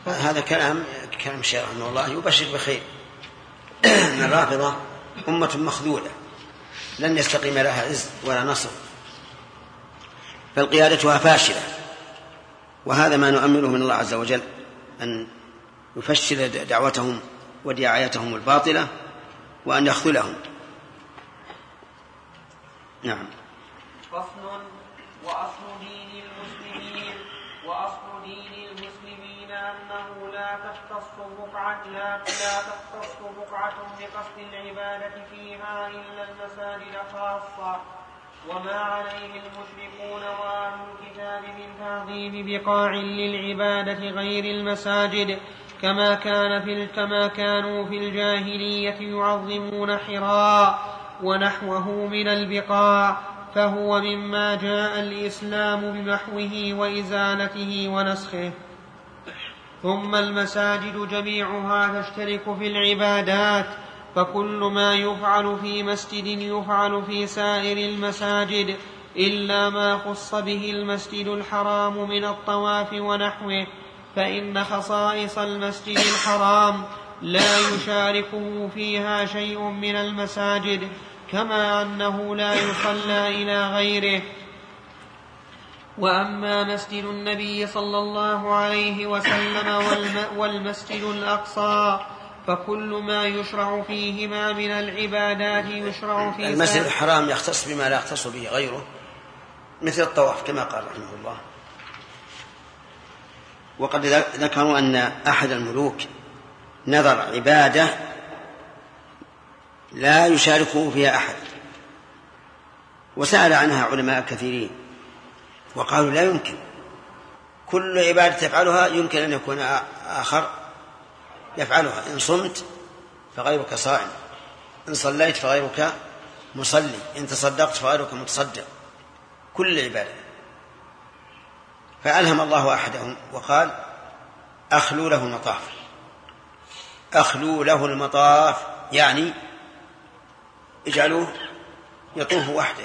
هذا كلام كلام الشيخ رحمه الله يبشر بخير. ان الرافضة أمة مخذولة لن يستقيم لها عز ولا نصر، بل قيادتها فاشلة، وهذا ما نؤمله من الله عز وجل، أن يفشل دعوتهم ودعايتهم الباطلة وأن يخذلهم. نعم. فصل. وأصل دين المسلمين وأصل دين المسلمين أنه لا تختص بقعة لا, لا تختص بقعة بقصد العبادة فيها إلا المساجد خاصة، وما عليه المشركون وأهل الكتاب من تعظيم بقاع للعبادة غير المساجد، كما كان في كما كانوا في الجاهلية يعظمون حراء ونحوه من البقاع، فهو مما جاء الإسلام بمحوه وإزالته ونسخه. ثم المساجد جميعها تشترك في العبادات، فكل ما يفعل في مسجد يفعل في سائر المساجد إلا ما خص به المسجد الحرام من الطواف ونحوه، فإن خصائص المسجد الحرام لا يشاركه فيها شيء من المساجد، كما أنه لا يصلى إلى غيره. وأما مسجد النبي صلى الله عليه وسلم والمسجد الأقصى فكل ما يشرع فيهما من العبادات يشرع في المسجد الحرام يختص بما لا يختص به غيره، مثل الطواف كما قال رحمه الله. وقد ذكروا أن أحد الملوك نظر عبادة لا يشاركه فيها أحد، وسأل عنها علماء كثيرين وقالوا لا يمكن، كل عبادة تفعلها يمكن أن يكون آخر يفعلها. إن صمت فغيرك صائم، إن صليت فغيرك مصلي، إن تصدقت فغيرك متصدق، كل عبادة. فألهم الله أحدهم وقال أخلوا له المطاف، أخلوا له المطاف يعني اجعلوه يطوف وحده،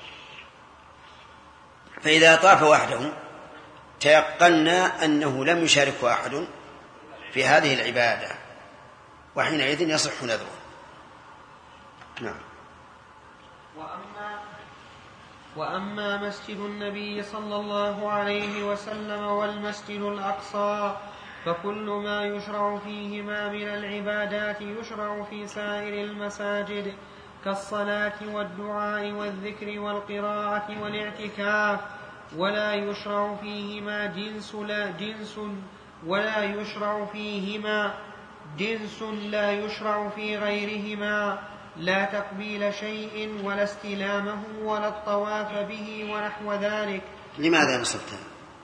فإذا طاف وحده تيقنا أنه لم يشاركه أحد في هذه العبادة، وحينئذ يصح نذره. نعم. وأما, وأما مسجد النبي صلى الله عليه وسلم والمسجد الأقصى فكل ما يشرع فيهما من العبادات يشرع في سائر المساجد، كالصلاة والدعاء والذكر والقراءة والاعتكاف، ولا يشرع فيهما جنس لا جنس ولا يشرع فيهما جنس لا يشرع في غيرهما، لا تقبيل شيء ولا استلامه ولا الطواف به ونحو ذلك. لماذا نصبتها؟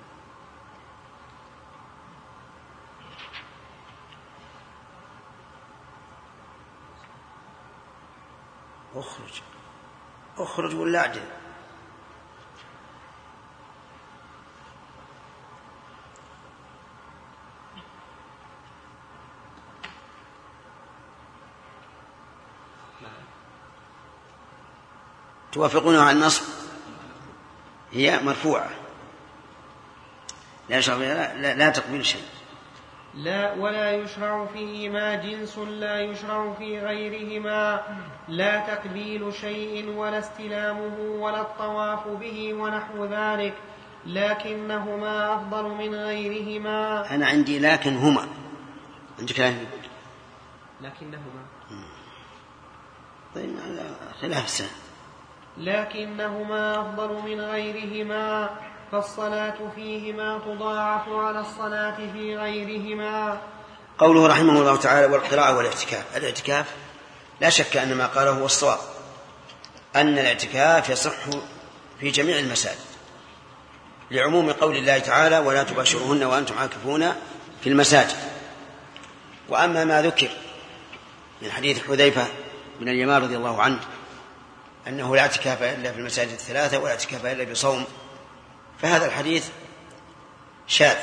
اخرج اخرج ولا اعدل. توافقون على النصب؟ هي مرفوعة لا يشرع لا, لا, لا تقبل شيء. لا ولا يشرع فيهما جنس لا يشرع في غيرهما، لا تقبيل شيء ولا استلامه ولا الطواف به ونحو ذلك، لكنهما أفضل من غيرهما. أنا عندي لكن هما، عندك لكنهما طيب خلاف سنة. لكنهما أفضل من غيرهما، فالصلاة فيهما تضاعف على الصلاة في غيرهما. قوله رحمه الله تعالى والقراءة والاعتكاف. الاعتكاف لا شك أن ما قاله هو الصواب، أن الاعتكاف يصح في جميع المساجد لعموم قول الله تعالى ولا تباشرهن وأنتم عاكفون في المساجد. وأما ما ذكر من حديث حذيفة بن اليمان رضي الله عنه أنه لا اعتكاف إلا في المساجد الثلاثة ولا اعتكاف إلا بصوم، فهذا الحديث شاذ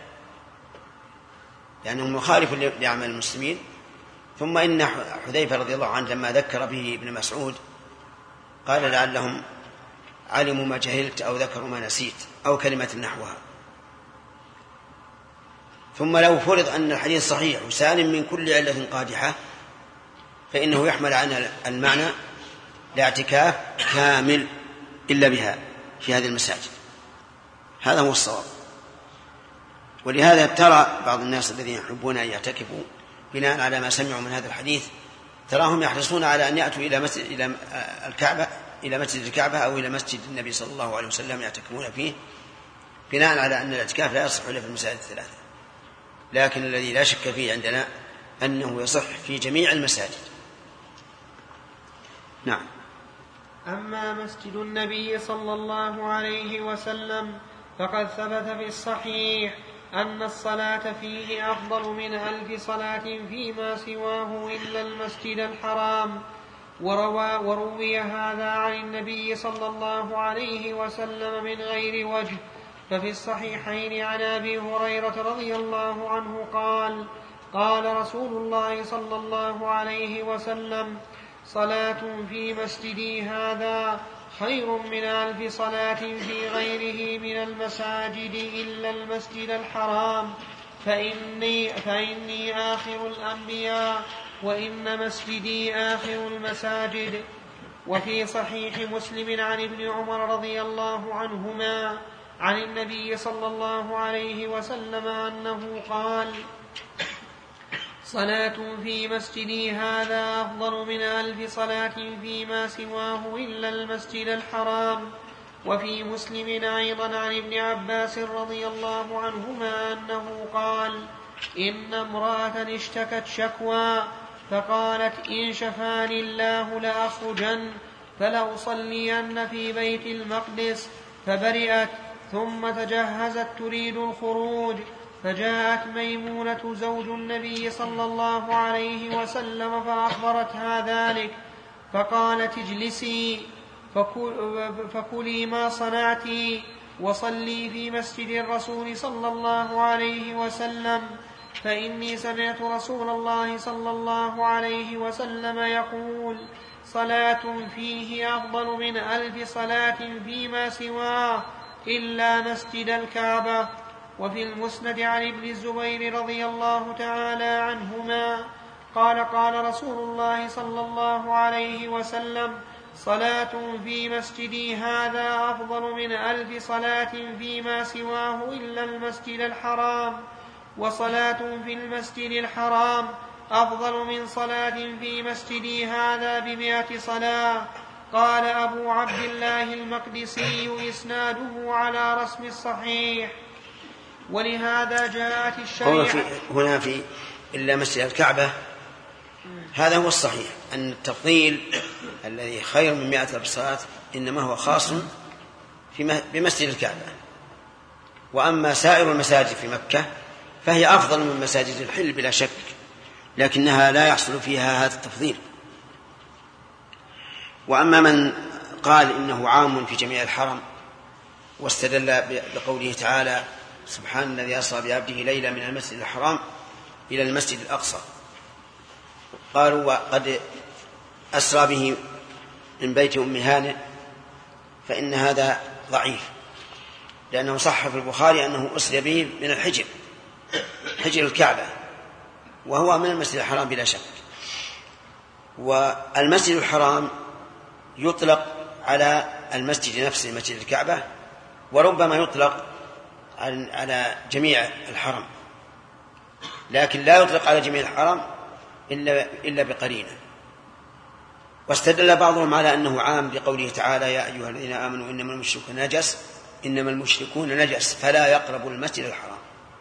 لأنه مخالف لعمل المسلمين. ثم إن حذيفة رضي الله عنه لما ذكر به ابن مسعود قال لعلهم علموا ما جهلت أو ذكروا ما نسيت أو كلمة نحوها. ثم لو فرض أن الحديث صحيح وسالم من كل علة قادحة فإنه يحمل عن المعنى لا اعتكاف كامل إلا بها في هذه المساجد. هذا هو الصواب. ولهذا ترى بعض الناس الذين يحبون أن يعتكفوا بناء على ما سمعوا من هذا الحديث تراهم يحرصون على أن يأتوا إلى مسجد إلى الكعبة إلى مسجد الكعبة أو إلى مسجد النبي صلى الله عليه وسلم يعتكفون فيه بناء على أن الاعتكاف لا يصح إلا في المساجد الثلاثة. لكن الذي لا شك فيه عندنا أنه يصح في جميع المساجد. نعم. أما مسجد النبي صلى الله عليه وسلم فقد ثبت في الصحيح أن الصلاة فيه أفضل من ألف صلاة فيما سواه إلا المسجد الحرام. وروى وروي هذا عن النبي صلى الله عليه وسلم من غير وجه. ففي الصحيحين عن أبي هريرة رضي الله عنه قال قال رسول الله صلى الله عليه وسلم صلاة في مسجدي هذا خير من ألف صلاة في غيره من المساجد إلا المسجد الحرام فإني, فإني آخر الأنبياء وإن مسجدي آخر المساجد. وفي صحيح مسلم عن ابن عمر رضي الله عنهما عن النبي صلى الله عليه وسلم أنه قال صلاة في مسجدي هذا أفضل من ألف صلاة فيما سواه إلا المسجد الحرام. وفي مسلم أيضا عن ابن عباس رضي الله عنهما أنه قال إن امرأة اشتكت شكوى فقالت إن شفاني الله لأخرجن فلأصلين في بيت المقدس فبرئت ثم تجهزت تريد الخروج فجاءت ميمونة زوج النبي صلى الله عليه وسلم فأخبرتها ذلك فقالت اجلسي فكلي ما صنعت وصلي في مسجد الرسول صلى الله عليه وسلم فإني سمعت رسول الله صلى الله عليه وسلم يقول صلاة فيه أفضل من ألف صلاة فيما سواه إلا مسجد الكعبة. وفي المسند عن ابن الزبير رضي الله تعالى عنهما قال قال رسول الله صلى الله عليه وسلم صلاة في مسجدي هذا أفضل من ألف صلاة فيما سواه إلا المسجد الحرام وصلاة في المسجد الحرام أفضل من صلاة في مسجدي هذا بمئة صلاة. قال أبو عبد الله المقدسي إسناده على رسم الصحيح. ولهذا جاءت الشريعة هنا في إلا مسجد الكعبة هذا هو الصحيح أن التفضيل الذي خير من مئة ألف صلاة إنما هو خاص في بمسجد الكعبة. وأما سائر المساجد في مكة فهي أفضل من مساجد الحل بلا شك لكنها لا يحصل فيها هذا التفضيل. وأما من قال إنه عام في جميع الحرم واستدل بقوله تعالى سبحان الذي أسرى بعبده ليلا من المسجد الحرام إلى المسجد الأقصى قالوا وقد أسرى به من بيت أم هانئ فإن هذا ضعيف لأنه صح في البخاري أنه أسرى به من الحجر حجر الكعبة وهو من المسجد الحرام بلا شك. والمسجد الحرام يطلق على المسجد نفسه مسجد الكعبة وربما يطلق على جميع الحرم لكن لا يطلق على جميع الحرم إلا, إلا بقرينة. واستدل بعضهم على أنه عام بقوله تعالى يا أيها الذين آمنوا إنما المشركون نجس إنما المشركون نجس فلا يقربوا المسجد الحرام.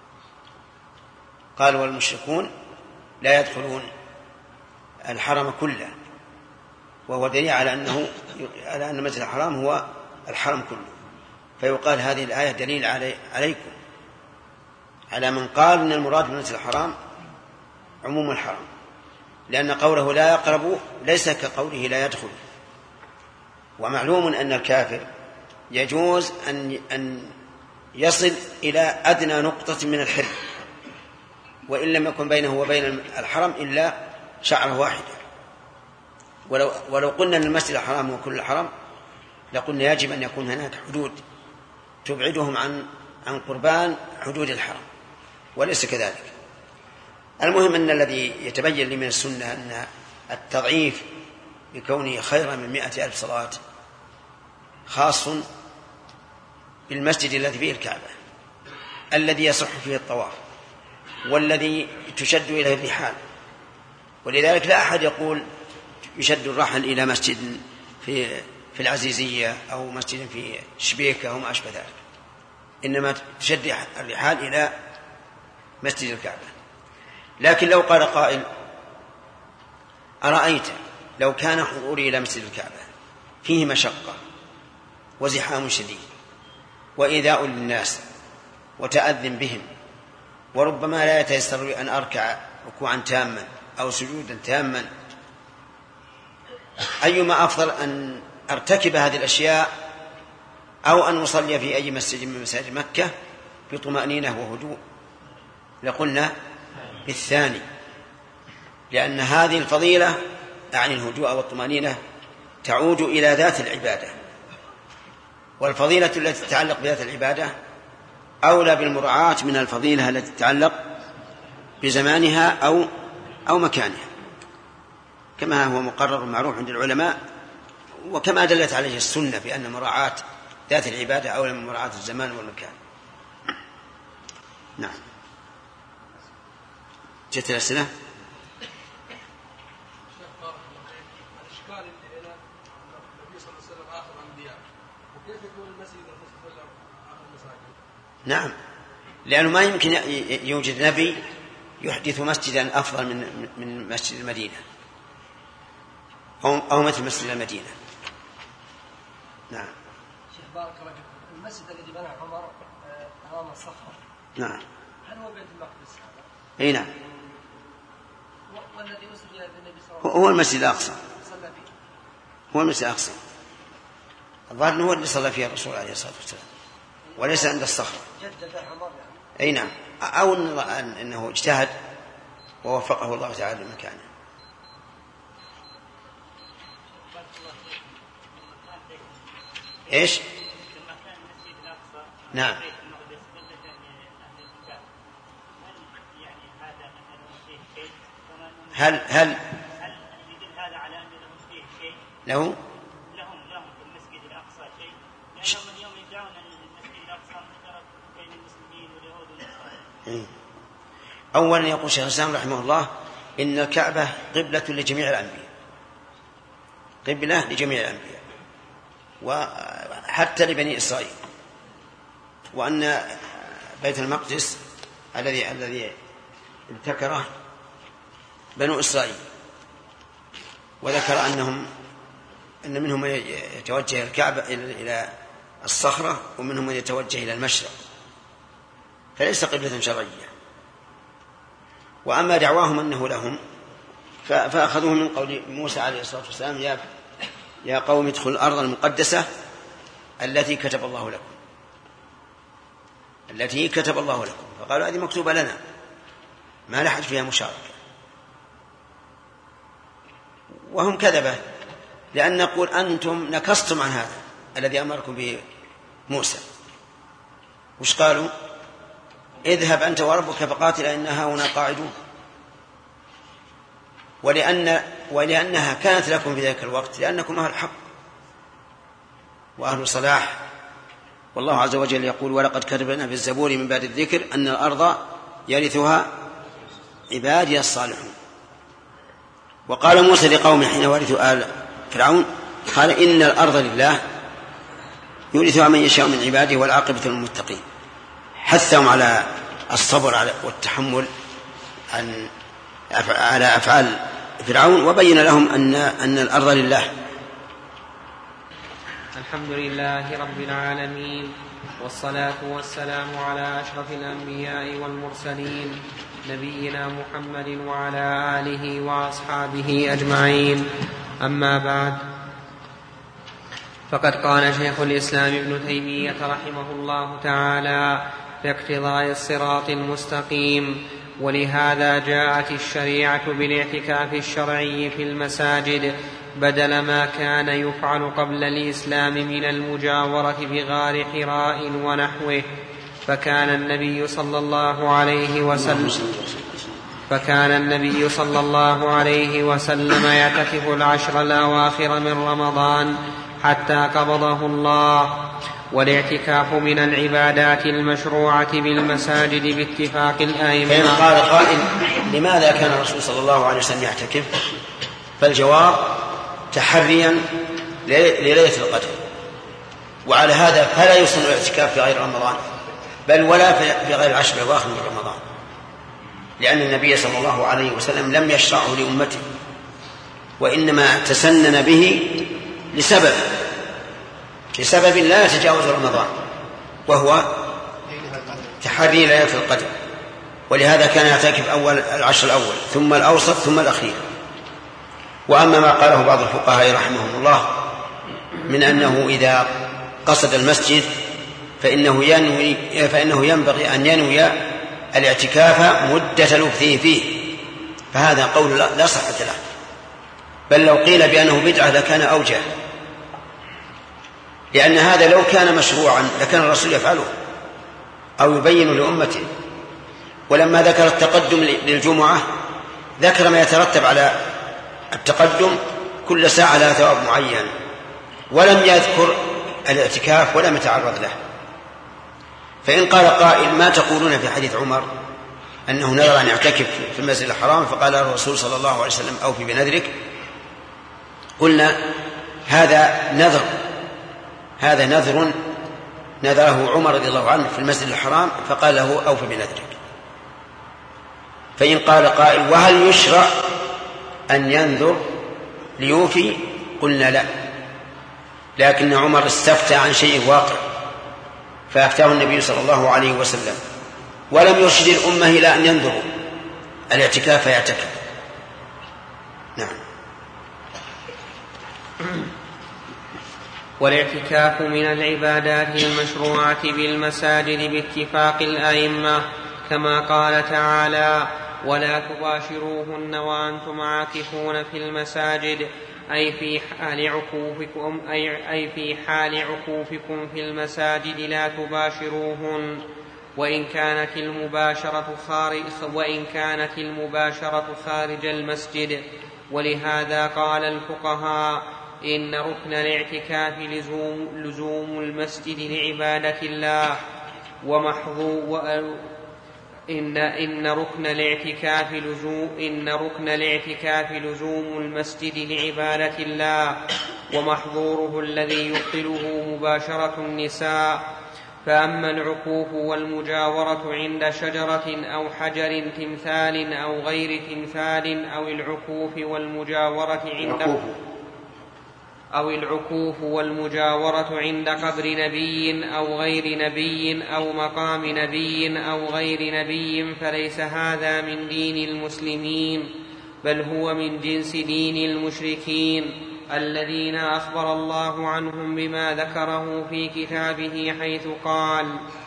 قال والمشركون لا يدخلون الحرم كله وهو دليل على أنه على أن المسجد الحرام هو الحرم كله. فيقال هذه الآية دليل علي عليكم على من قال أن المراد بالمسجد الحرام عموم الحرم لأن قوله لا يقرب ليس كقوله لا يدخل. ومعلوم أن الكافر يجوز أن أن يصل إلى أدنى نقطة من الحل وإن لم يكن بينه وبين الحرم إلا شعرة واحدة. ولو, ولو قلنا أن المسجد الحرام هو كل الحرم لقلنا يجب أن يكون هناك حدود تبعدهم عن عن قربان حدود الحرم وليس كذلك. المهم أن الذي يتبين لي من السنة أن التضعيف بكونه خيرا من مئة ألف صلاة خاص بالمسجد الذي فيه الكعبة الذي يصح فيه الطواف والذي تشد إليه الرحال، ولذلك لا أحد يقول يشد الرحل إلى مسجد في في العزيزية أو مسجد في شبيكة أو ما أشبه ذلك، إنما تشد الرحال إلى مسجد الكعبة. لكن لو قال قائل أرأيت لو كان حضوري إلى مسجد الكعبة فيه مشقة وزحام شديد وإيذاء للناس وتأذن بهم وربما لا يتيسر لي أن أركع ركوعا تاما أو سجودا تاما، أيما أفضل أن أرتكب هذه الأشياء أو أن أصلي في أي مسجد من مساجد مكة بطمأنينة وهدوء؟ لقلنا بالثاني، لأن هذه الفضيلة يعني الهدوء والطمأنينة تعود إلى ذات العبادة، والفضيلة التي تتعلق بذات العبادة أولى بالمراعاة من الفضيلة التي تتعلق بزمانها أو أو مكانها، كما هو مقرر معروف عند العلماء وكما دلت عليه السنة بأن مراعاة ذات العبادة أولى من مراعاة الزمان والمكان. نعم. جت الأسئلة. نعم، لأنه ما يمكن يوجد نبي يحدث مسجدا أفضل من من مسجد المدينة أو أو مثل مسجد المدينة. نعم. شيخ بارك الله فيك، المسجد الذي بناه عمر أمام الصخرة، نعم، هل هو بيت المقدس هذا؟ أي نعم. والذي أسري بالنبي صلى الله عليه وسلم هو المسجد الأقصى. صلى فيه. هو المسجد الأقصى. الظاهر هو اللي صلى فيه الرسول عليه الصلاة والسلام وليس عند الصخرة. جدد عمر يعني. أي نعم، أو أنه اجتهد ووفقه الله تعالى لمكانه. إيش؟ نعم. هل هل له لهم لهم في المسجد الأقصى شيء؟ لأنهم اليوم يدعون أن المسجد الأقصى مشترك بين المسلمين واليهود والنصارى. أولا يقول شيخ الإسلام رحمه الله إن الكعبة قبلة لجميع الأنبياء، قبلة لجميع الأنبياء وحتى لبني إسرائيل، وأن بيت المقدس الذي الذي ابتكره بنو إسرائيل، وذكر أنهم أن منهم من يتوجه الكعبة إلى الصخرة ومنهم من يتوجه إلى المشرق، فليس قبلة شرعية. وأما دعواهم أنه لهم فأخذوه من قول موسى عليه الصلاة والسلام يا يا قوم ادخلوا الأرض المقدسة التي كتب الله لكم، التي كتب الله لكم، فقالوا هذه مكتوبة لنا ما لحد فيها مشاركة. وهم كذبة، لأن نقول أنتم نكستم عن هذا الذي أمركم به موسى. وش قالوا؟ اذهب أنت وربك فقاتل إنها هنا قاعدون. ولأن ولأنها كانت لكم في ذلك الوقت لأنكم أهل حق وأهل صلاح، والله عز وجل يقول ولقد كتبنا في الزبور من بعد الذكر أن الأرض يرثها عبادي الصالحون. وقال موسى لقومه حين ورثوا آل فرعون قال إن الأرض لله يورثها من يشاء من عباده والعاقبة للمتقين، حثهم على الصبر والتحمل عن على أفعال فرعون وبين لهم أن أن الأرض لله. الحمد لله رب العالمين، والصلاة والسلام على أشرف الأنبياء والمرسلين نبينا محمد وعلى آله وأصحابه أجمعين. أما بعد، فقد قال شيخ الإسلام ابن تيمية رحمه الله تعالى في اقتضاء الصراط المستقيم: ولهذا جاءت الشريعة بالاعتكاف الشرعي في المساجد بدل ما كان يفعل قبل الإسلام من المجاورة بغار حراء ونحوه، فكان النبي صلى الله عليه وسلم فكان النبي صلى الله عليه وسلم يعتكف العشر الأواخر من رمضان حتى قبضه الله. والاعتكاف من العبادات المشروعة بالمساجد باتفاق الأئمة. فإن قال قائل لماذا كان الرسول صلى الله عليه وسلم يعتكف؟ فالجواب تحريا لليلة القدر، وعلى هذا فلا يصنع الاعتكاف في غير رمضان بل ولا في غير العشر الأواخر من رمضان، لأن النبي صلى الله عليه وسلم لم يشرعه لأمته، وإنما تسنن به لسبب لسبب لا يتجاوز رمضان، وهو تحري ليلة القدر. ولهذا كان يعتكف أول العشر الأول ثم الأوسط ثم الأخير. وأما ما قاله بعض الفقهاء رحمهم الله من أنه إذا قصد المسجد فإنه, ينوي فإنه ينبغي أن ينوي الاعتكاف مدة لبثه فيه، فهذا قول لا صحة له، بل لو قيل بأنه بدعة لكان أوجه، لأن هذا لو كان مشروعا لكان الرسول يفعله أو يبين لأمته. ولما ذكر التقدم للجمعة ذكر ما يترتب على التقدم كل ساعة لها ثواب معين، ولم يذكر الاعتكاف ولم يتعرض له. فإن قال قائل ما تقولون في حديث عمر أنه نذر أن يعتكف في المسجد الحرام فقال الرسول صلى الله عليه وسلم أوفي بنذرك، قلنا هذا نذر هذا نذر نذره عمر رضي الله عنه في المسجد الحرام فقال له أوفي بنذرك. فإن قال قائل وهل يشرع أن ينذر ليوفي؟ قلنا لا، لكن عمر استفتى عن شيء واقع فأفتاه النبي صلى الله عليه وسلم، ولم يرشد الأمة إلى أن ينذروا الاعتكاف فيعتكف. نعم. والاعتكاف من العبادات المشروعة بالمساجد باتفاق الأئمة، كما قال تعالى ولا تباشروهن وأنتم عاكفون في المساجد، أي في حال عكوفكم أي, أي في حال عكوفكم في المساجد لا تباشروهن، وإن كانت المباشرة خارج وإن كانت المباشرة خارج المسجد. ولهذا قال الفقهاء إن ركن الاعتكاف لزوم, لزوم المسجد لعبادة الله ومحظو إن إن ركن الاعتكاف لزوم إن ركن الاعتكاف لزوم المسجد لعبادة الله ومحظوره الذي يبطله مباشرة النساء. فأما العكوف والمجاورة عند شجرة أو حجر تمثال أو غير تمثال أو العكوف والمجاورة عند أو العكوف والمجاورة عند قبر نبي أو غير نبي أو مقام نبي أو غير نبي فليس هذا من دين المسلمين، بل هو من جنس دين المشركين الذين أخبر الله عنهم بما ذكره في كتابه حيث قال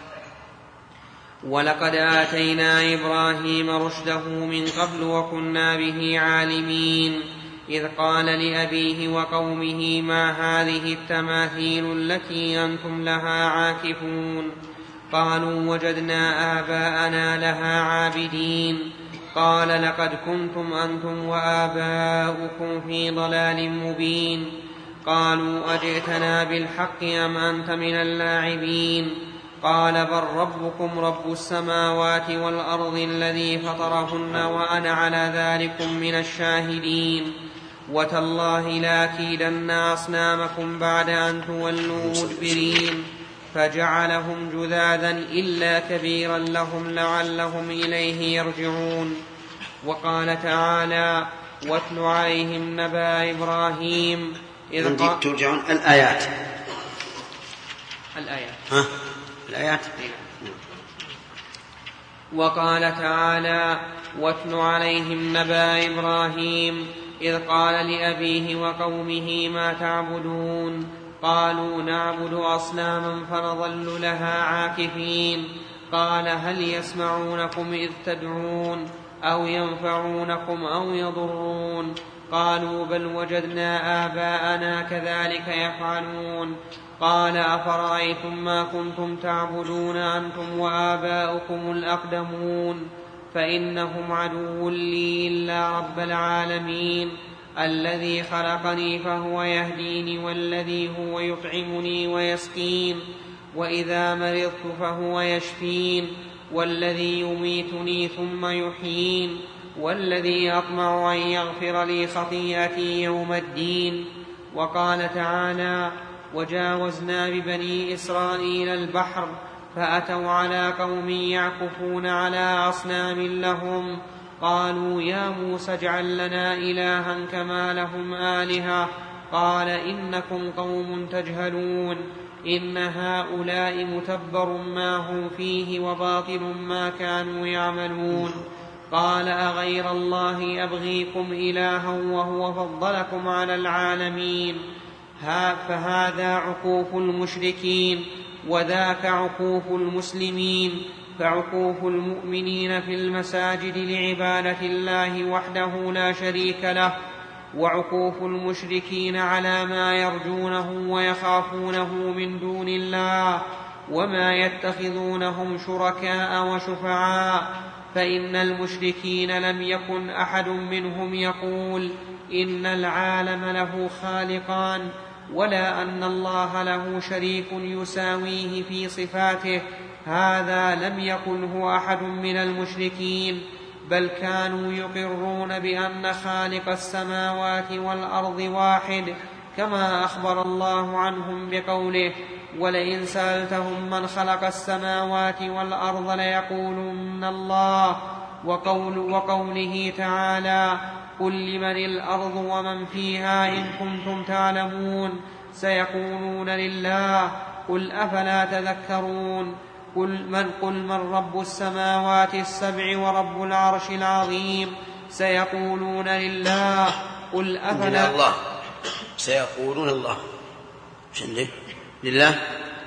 ولقد آتينا إبراهيم رشده من قبل وكنا به عالمين، إذ قال لأبيه وقومه ما هذه التماثيل التي أنتم لها عاكفون؟ قالوا وجدنا آباءنا لها عابدين. قال لقد كنتم أنتم وآباؤكم في ضلال مبين. قالوا أجئتنا بالحق أم أنت من اللاعبين؟ قال بل ربكم رب السماوات والأرض الذي فطرهن وأنا على ذلكم من الشاهدين. وتالله لأكيدن أصنامكم بعد أن تولوا مدبرين. فجعلهم جذاذا إلا كبيرا لهم لعلهم إليه يرجعون. وقال تعالى واتل عليهم نبأ إبراهيم إذ قال ترجعون الآيات الآيات ها الآيات وقال تعالى واتل عليهم نبأ إبراهيم إذ قال لأبيه وقومه ما تعبدون؟ قالوا نعبد أصناما فنظل لها عاكفين. قال هل يسمعونكم إذ تدعون أو ينفعونكم أو يضرون؟ قالوا بل وجدنا آباءنا كذلك يفعلون. قال أفرأيتم ما كنتم تعبدون أنتم وآباؤكم الأقدمون فإنهم عدو لي إلا رب العالمين الذي خلقني فهو يهديني والذي هو يطعمني ويسقين وإذا مرضت فهو يشفين والذي يميتني ثم يحيين والذي أطمع أن يغفر لي خطيئتي يوم الدين. وقال تعالى وجاوزنا ببني إسرائيل البحر فأتوا على قوم يعكفون على أصنام لهم قالوا يا موسى اجعل لنا إلها كما لهم آلهة قال إنكم قوم تجهلون إن هؤلاء متبر ما هم فيه وباطل ما كانوا يعملون. قال أغير الله أبغيكم إلها وهو فضلكم على العالمين فهذا عكوف المشركين وذاك عكوف المسلمين. فعكوف المؤمنين في المساجد لعبادة الله وحده لا شريك له وعكوف المشركين على ما يرجونه ويخافونه من دون الله وما يتخذونهم شركاء وشفعاء. فإن المشركين لم يكن أحد منهم يقول إن العالم له خالقان ولا أن الله له شريك يساويه في صفاته، هذا لم يقله أحد من المشركين، بل كانوا يقرون بأن خالق السماوات والأرض واحد، كما أخبر الله عنهم بقوله ولئن سألتهم من خلق السماوات والأرض ليقولن الله، وقول وقوله تعالى قل لمن الأرض ومن فيها إن كنتم تعلمون سيقولون لله قل أفلا تذكرون. قل من, قل من رب السماوات السبع ورب العرش العظيم سيقولون لله قل أفلا الله سيقولون الله شنده لله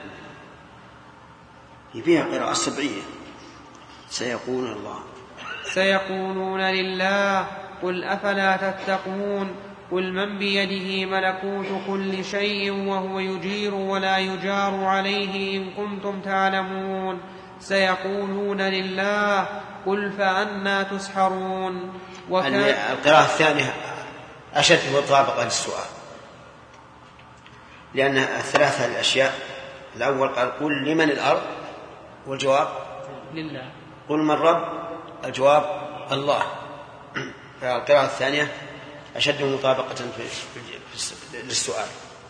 فيها قراءة سبعية سيقولون الله سيقولون لله قل أفلا تتقون. قل من بيده ملكوت كل شيء وهو يجير ولا يجار عليه إن كنتم تعلمون سيقولون لله قل فأنى تسحرون. وكان القراءة الثانية أشد مطابقة للسؤال، لأن الثلاثة الأشياء الأول قال قل لمن الأرض والجواب لله، قل من رب الجواب الله، فالقراءة الثانية أشد مطابقة للسؤال.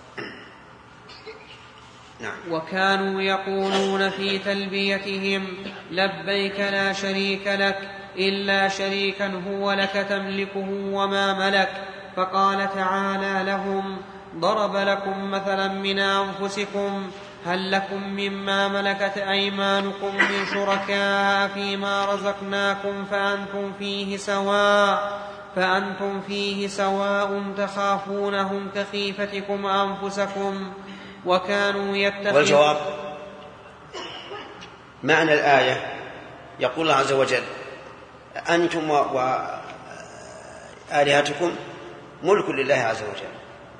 نعم. وكانوا يقولون في تلبيتهم لبيك لا شريك لك إلا شريكا هو لك تملكه وما ملك، فقال تعالى لهم ضرب لكم مثلا من أنفسكم هل لكم مما ملكت أيمانكم من شركاء فيما رزقناكم فأنتم فيه سواء فأنتم فيه سواء تخافونهم كخيفتكم أنفسكم. وكانوا يتخذون. والجواب معنى الآية يقول الله عز وجل أنتم وآلهتكم ملك لله عز وجل،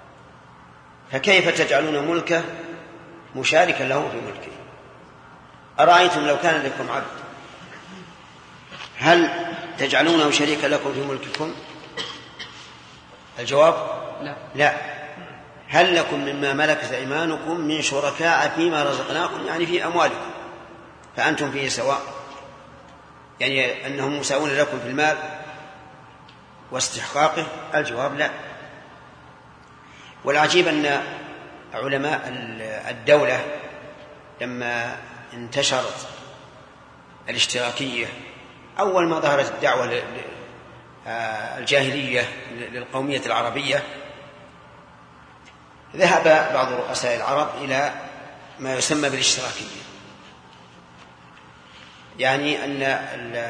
فكيف تجعلون ملكه مشاركا له في ملكه؟ أرأيتم لو كان لكم عبد هل تجعلونه شريكا لكم في ملككم؟ الجواب لا. لا. هل لكم مما ملكت أيمانكم من شركاء فيما رزقناكم، يعني في أموالكم فأنتم فيه سواء، يعني أنهم مساوون لكم في المال واستحقاقه؟ الجواب لا. والعجيب أن علماء الدولة لما انتشرت الاشتراكية أول ما ظهرت الدعوة الجاهلية للقومية العربية ذهب بعض رؤساء العرب إلى ما يسمى بالاشتراكية، يعني أن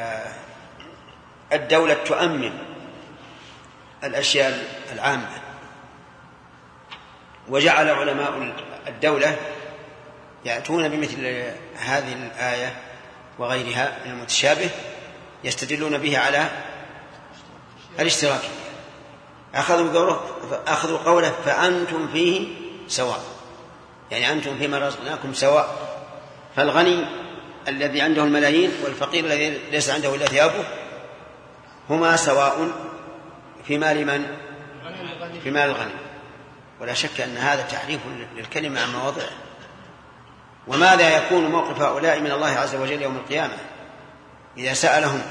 الدولة تؤمن الأشياء العامة، وجعل علماء الدولة يأتون بمثل هذه الآية وغيرها من المتشابه يستدلون به على الاشتراكية، أخذوا قوله أخذوا قوله فأنتم فيه سواء، يعني أنتم فيما رزقناكم سواء. فالغني الذي عنده الملايين والفقير الذي ليس عنده إلا ثيابه هما سواء في مال من؟ في مال الغني. ولا شك أن هذا تحريف للكلمة عن مواضعه. وماذا يكون موقف هؤلاء من الله عز وجل يوم القيامة إذا سألهم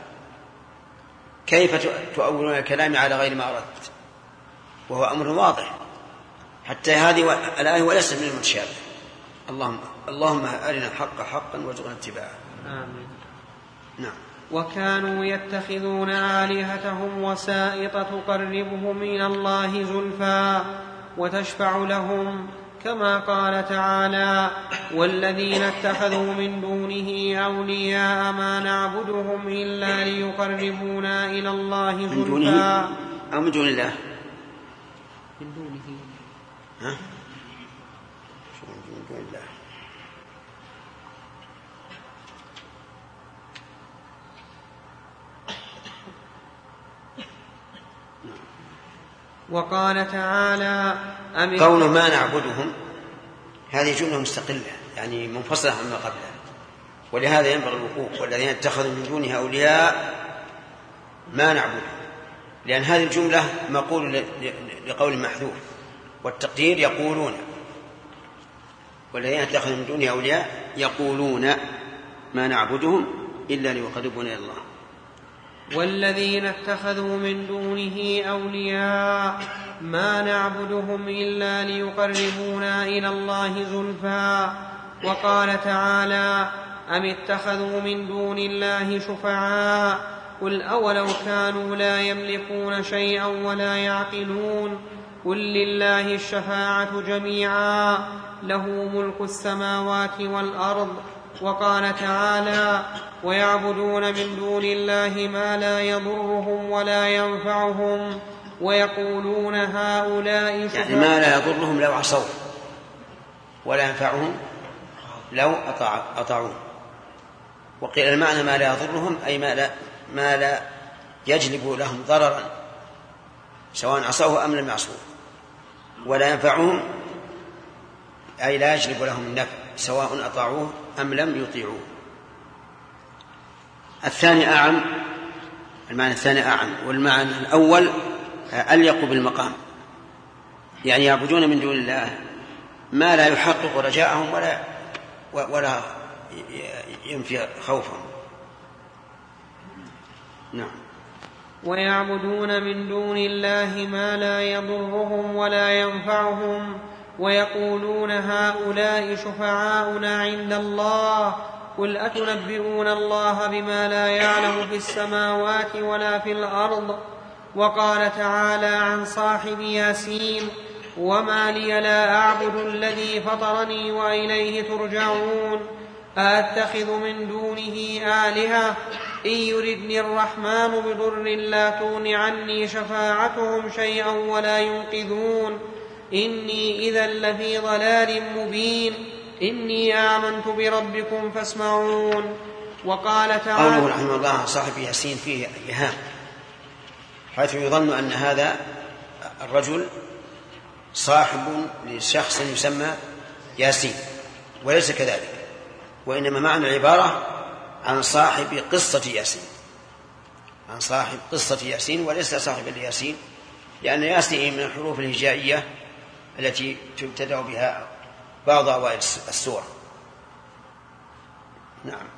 كيف تؤولون الكلام على غير ما أردت، وهو أمر واضح حتى هذه الآية وليس من المتشابه. اللهم اللهم أرنا الحق حقا وارزقنا اتباعه. آمين. نعم. وكانوا يتخذون آلهتهم وسائط تقربهم إلى الله زلفى وتشفع لهم، كما قال تعالى: والذين اتخذوا من دونه أولياء ما نعبدهم إلا ليقربونا إلى الله زلفى. من دونه أو من دون الله؟ من دونه. ها؟ من دون الله. وقال تعالى: قوله ما نعبدهم هذه جملة مستقلة يعني منفصلة عما قبلها، ولهذا ينبغي الوقوف. والذين اتخذوا من دونه أولياء ما نعبدهم، لأن هذه الجملة مقول لقول محذوف، والتقدير يقولون. والذين اتخذوا من دونه أولياء يقولون ما نعبدهم إلا ليقربونا إلى الله. والذين اتخذوا من دونه أولياء ما نعبدهم إلا ليقربونا إلى الله زلفى. وقال تعالى: أم اتخذوا من دون الله شفعاء قل أولو كانوا لا يملكون شيئا ولا يعقلون قل لله الشفاعة جميعا له ملك السماوات والأرض. وقال تعالى: ويعبدون من دون الله ما لا يضرهم ولا ينفعهم ويقولون هؤلاء شفعاء. يعني ما لا يضرهم لو عصوا ولا ينفعهم لو أطاعوا. وقيل المعنى ما لا يضرهم أي ما لا, ما لا يجلب لهم ضررا سواء عصوه أم لم يعصوه، ولا ينفعهم أي لا يجلب لهم النفع سواء أطاعوه أم لم يطيعوه. الثاني أعم، المعنى الثاني أعم، والمعنى الأول أليق بالمقام، يعني يعبدون من دون الله ما لا يحقق رجاءهم ولا ولا ينفي خوفهم. نعم. ويعبدون من دون الله ما لا يضرهم ولا ينفعهم ويقولون هؤلاء شفعاؤنا عند الله قل أتنبئون الله بما لا يعلم في السماوات ولا في الأرض. وقال تعالى عن صاحب ياسين: وما لي لا أعبد الذي فطرني وإليه ترجعون أأتخذ من دونه آلهة إن يردني الرحمن بضر لا تغن عني شفاعتهم شيئا ولا ينقذون إني إذا لفي ضلال مبين إني آمنت بربكم فاسمعون. وقال تعالى: قوله رحمه الله عن صاحب ياسين فيه إيهام، حيث يظن أن هذا الرجل صاحب لشخص يسمى ياسين، وليس كذلك، وإنما معنى العبارة عن صاحب قصة ياسين، عن صاحب قصة ياسين وليس صاحب الياسين، لأن ياسين من الحروف الهجائية التي تبتدأ بها بعض أوائل السور. نعم.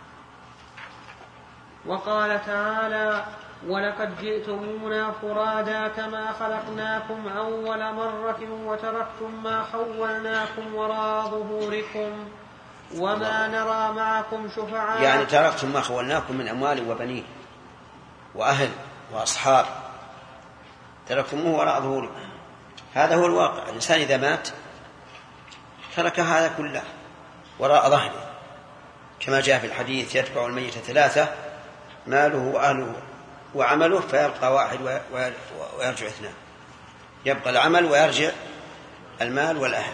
وقال تعالى: ولقد جئتمونا فرادا كما خلقناكم أول مرة وتركتم ما خولناكم وراء ظهوركم وما نرى معكم شفعاء. يعني تركتم ما خولناكم من أموال وبنين وأهل وأصحاب، تركتموه وراء ظهوركم. هذا هو الواقع. الإنسان إذا مات ترك هذا كله وراء ظهره، كما جاء في الحديث: يتبع الميت ثلاثة: ماله وأهله وعمله، فيبقى واحد ويرجع اثنان. يبقى العمل ويرجع المال والأهل.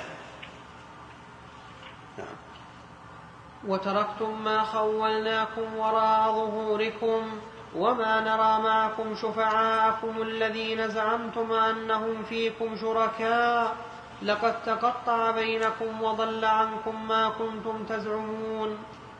نعم. وتركتم ما خولناكم وراء ظهوركم وما نرى معكم شفعاءكم الذين زعمتم أنهم فيكم شركاء لقد تقطع بينكم وضل عنكم ما كنتم تزعمون.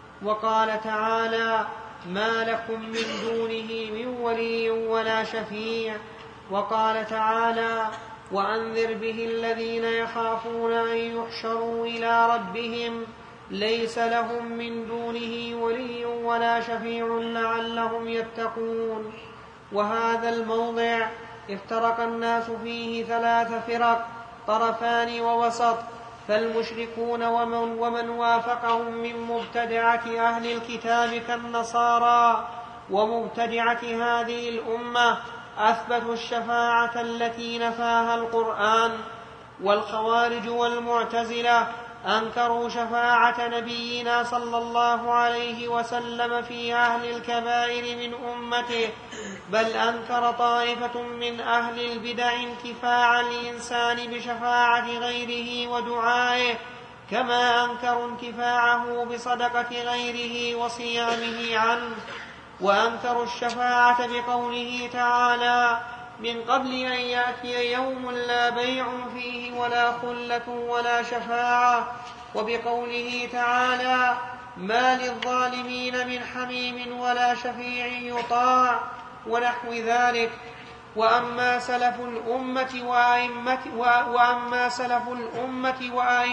وقال تعالى ما لكم من دونه من ولي ولا شفيع. وقال تعالى وأنذر به الذين يخافون أن يحشروا إلى ربهم ليس لهم من دونه ولي ولا شفيع لعلهم يتقون. وهذا الموضع افترق الناس فيه ثلاث فرق طرفان ووسط، فالمشركون ومن, ومن وافقهم من مبتدعة أهل الكتاب كالنصارى ومبتدعة هذه الأمة أثبتوا الشفاعة التي نفاها القرآن. والخوارج والمعتزلة أنكروا شفاعة نبينا صلى الله عليه وسلم في أهل الكبائر من أمته، بل أنكر طائفة من أهل البدع انتفاع الإنسان بشفاعة غيره ودعائه، كما أنكروا انتفاعه بصدقة غيره وصيامه عنه. وأنكروا الشفاعة بقوله تعالى من قبل أن يأتي يوم لا بيع فيه ولا خلة ولا شفاعة، وبقوله تعالى ما للظالمين من حميم ولا شفيع يطاع، ونحو ذلك. وأما سلف الأمة وأئمة وأما سلف الأمة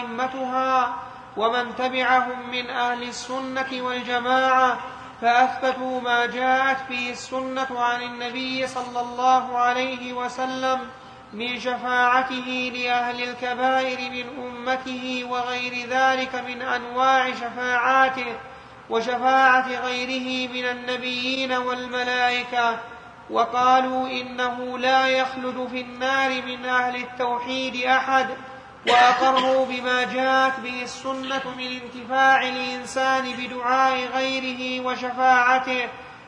وأئمتها ومن تبعهم من أهل السنة والجماعة فأثبتوا ما جاءت به السنة عن النبي صلى الله عليه وسلم من شفاعته لأهل الكبائر من أمته وغير ذلك من أنواع شفاعاته وشفاعة غيره من النبيين والملائكة. وقالوا إنه لا يخلد في النار من أهل التوحيد أحد، وأقروا بما جاءت به السنة من انتفاع الإنسان بدعاء غيره وشفاعته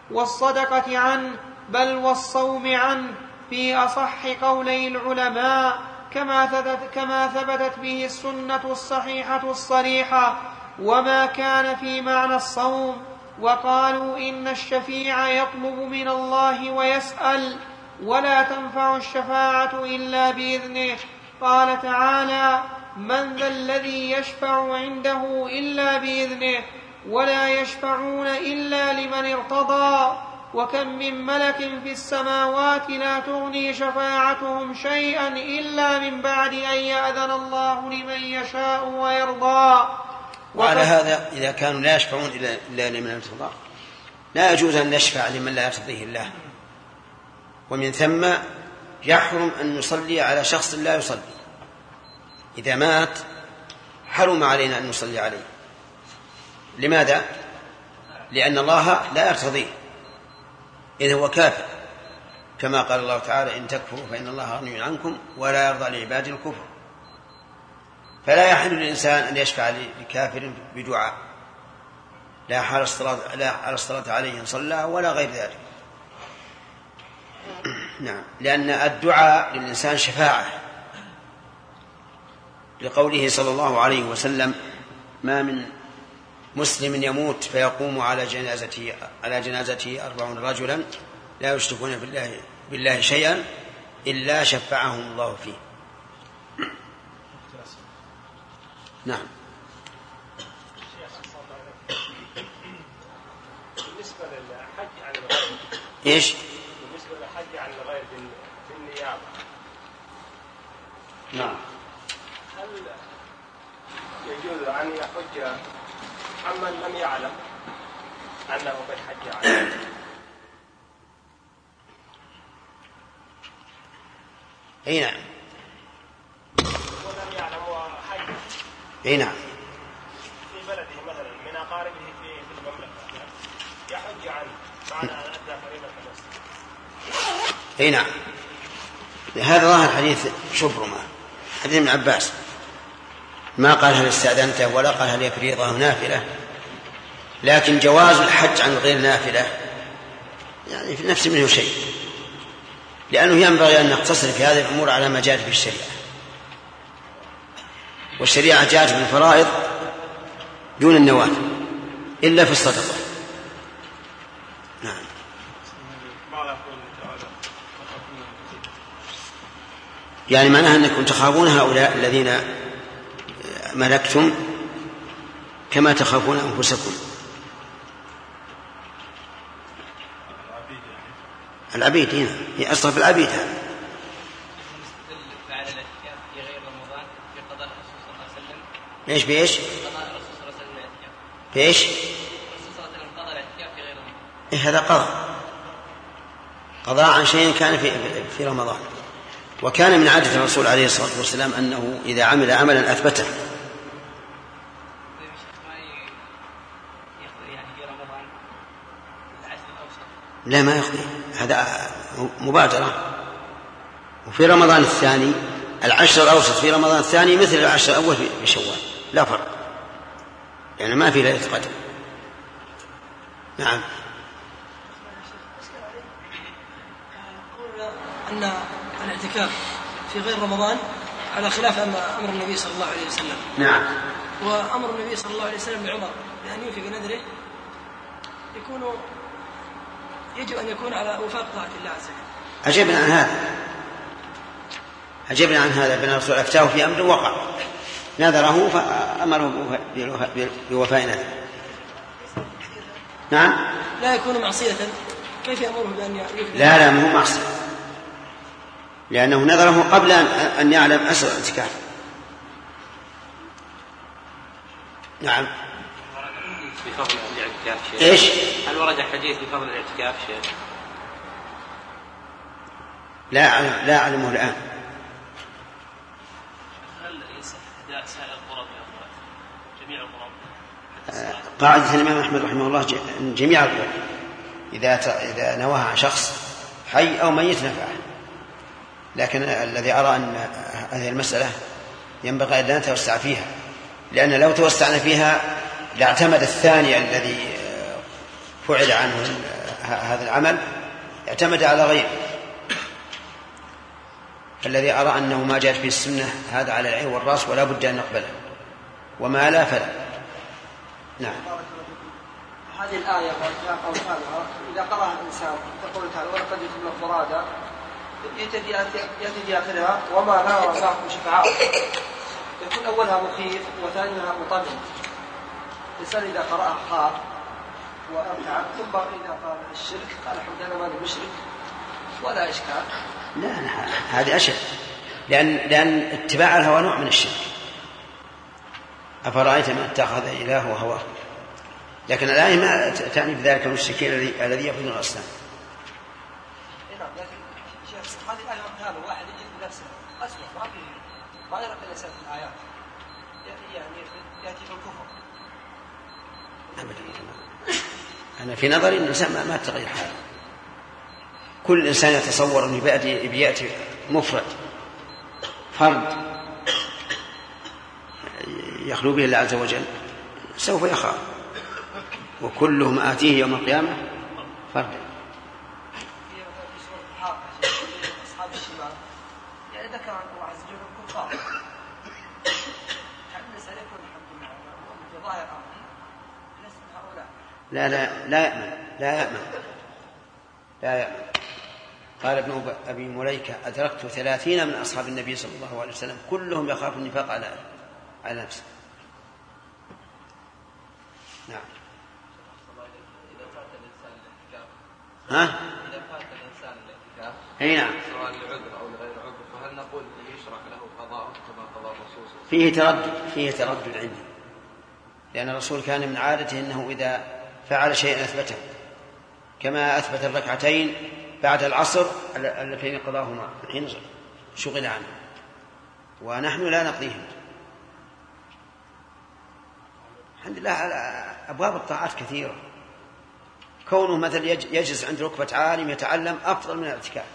والصدقة عنه بل والصوم عنه في أصح قولي العلماء، كما ثبتت, كما ثبتت به السنة الصحيحة الصريحة، وما كان في معنى الصوم. وقالوا إن الشفيع يطلب من الله ويسأل ولا تنفع الشفاعة إلا بإذنه. قال تعالى من ذا الذي يشفع عنده إلا بإذنه ولا يشفعون إلا لمن ارتضى وكم من ملك في السماوات لا تغني شفاعتهم شيئا إلا من بعد أن يأذن الله لمن يشاء ويرضى. وعلى هذا إذا كانوا لا يشفعون إلا لمن ارتضى لا يجوز أن نشفع لمن لا يرتضيه الله، ومن ثم يحرم أن نصلي على شخص لا يصلي. إذا مات حرم علينا أن نصلي عليه. لماذا؟ لأن الله لا يرتضيه، إذا هو كافر، كما قال الله تعالى إن تكفروا فإن الله غني عنكم ولا يرضى لعباده الكفر. فلا يحل للإنسان أن يشفع لكافر بدعاء لا على الصلاة, لا على الصلاة عليه إن صلى ولا غير ذلك. نعم، لأن الدعاء للإنسان شفاعة، لقوله صلى الله عليه وسلم ما من مسلم يموت فيقوم على جنازته على جنازته أربعون رجلا لا يشركون بالله, بالله شيئا إلا شفعهم الله فيه. نعم. بالنسبة للحج عن الغير إيش؟ بالنسبة للحج عن الغير بالنيابة، نعم، هل يجوز أن يحج عمن لم يعلم أنه قد حج عنه؟ أي نعم. ولم يعلم وحج. أي نعم. في بلده مثلا من أقاربه في المملكة يحج عنه بعد أن أدى فريضة النصر. أي نعم. هذا ظاهر حديث شبرمة، حديث ابن عباس، ما قال هل استأذنته ولا قال هل هي فريضة أو نافلة، لكن جواز الحج عن غير نافلة يعني في نفس منه شيء، لأنه ينبغي أن نقتصر في هذه الأمور على ما جاءت في الشريعة، والشريعة جاءت بالفرائض دون النوافل إلا في الصدقة. نعم. يعني معناها أنكم تخافون هؤلاء الذين ملكتم كما تخافون أنفسكم. العبيد هنا هي أصلا في العبيد هذا. ليش بإيش؟ بإيش؟ إيه هذا قضاء قضاء عن شيء كان في في رمضان. وكان من عادة الرسول عليه الصلاة والسلام أنه إذا عمل عملا أثبته. لا ما يقضي، هذا مبادرة. وفي رمضان الثاني العشر الأوسط في رمضان الثاني مثل العشر الأول في شوال، لا فرق، يعني ما في ليلة قدر. نعم. أن الاعتكاف في غير رمضان على خلاف أمر النبي صلى الله عليه وسلم. نعم. وأمر النبي صلى الله عليه وسلم لعمر بأن يوفي بنذره يكون يجب أن يكون على وفاق طاعة الله عز وجل. عجبنا عن هذا عجبنا عن هذا بأن الرسول أفتاه في أمر وقع، نذره فأمره بوفاء نذره. نعم. لا يكون معصية، كيف يأمره بأن يوفي؟ لا لا مو معصية، لأنه نذره قبل أن يعلم أسر الاعتكاف. نعم. بفضل الاعتكاف شيء. إيش؟ هل ورد حديث بفضل الاعتكاف شيء؟ لا أعلم لا أعلمه الآن. هل يصح إهداء سائر القرب يا أخوات؟ جميع القرب؟ قاعدة الإمام أحمد رحمه الله جميع القرب إذا إذا نواها عن شخص حي أو ميت نفعه. لكن الذي أرى أن هذه المسألة ينبغي أن لا نتوسع فيها، لأن لو توسعنا فيها لاعتمد الثاني الذي فعل عنه هذا العمل اعتمد على غيره. الذي أرى أنه ما جاءت في السنة هذا على العين والرأس ولا بد أن نقبله، وما لا فلا. نعم. هذه الآية وأمثالها إذا قرأها الإنسان تقول تعالى ولقد جئتم فرادا يأتي في آخرها وما لا معكم شفعاء، يكون أولها مخيف وثانيها مطمئن. الإنسان إذا قرأها خاف وأرتعب، ثم إذا قال الشرك قال الحمد لله ما المشرك ولا إشكال. لا لا هذه أشد، لأن لأن اتباع الهوى نوع من الشرك. أفرأيت من اتخذ إلهه هواه. لكن الآية ما تعني بذلك المشركين الذي يعبدون الأصنام. هذه الآية مثال واحد يجد بنفسه أسوأ ما في ما يرى الإنسان في الآيات يعني يأتي في الكفر. أنا في نظري أن الإنسان ما تغير حاله. كل إنسان يتصور أنه بيأتي مفرد فرد يخلو به الله عز وجل سوف يخاف، وكلهم آتيه يوم القيامة فردا. أصحاب الشمال يعني ذكر عن الله عز وجل الكفار حدث عليكم الحمد لله في ظاهر أمره لست هؤلاء. لا لا لا يأمن لا يأمن لا يأمن. قال ابن أبي مليكة أدركت ثلاثين من أصحاب النبي صلى الله عليه وسلم كلهم يخاف النفاق على على نفسه. نعم. إذا فات الإنسان الاعتكاف ها؟ إذا فات الإنسان الاعتكاف أي نعم. سواء لعذر أو لغير عذر، فهل نقول يشرع له قضاء كما قضى الرسول؟ فيه تردد فيه تردد عندي، لأن الرسول كان من عادته أنه إذا فعل شيئا أثبته، كما أثبت الركعتين بعد العصر اللتين قضاهما حين شغل عنه، ونحن لا نقضيهم. الحمد لله على أبواب الطاعات كثيرة. كونه مثل يجلس عند ركبة عالم يتعلم أفضل من الاعتكاف.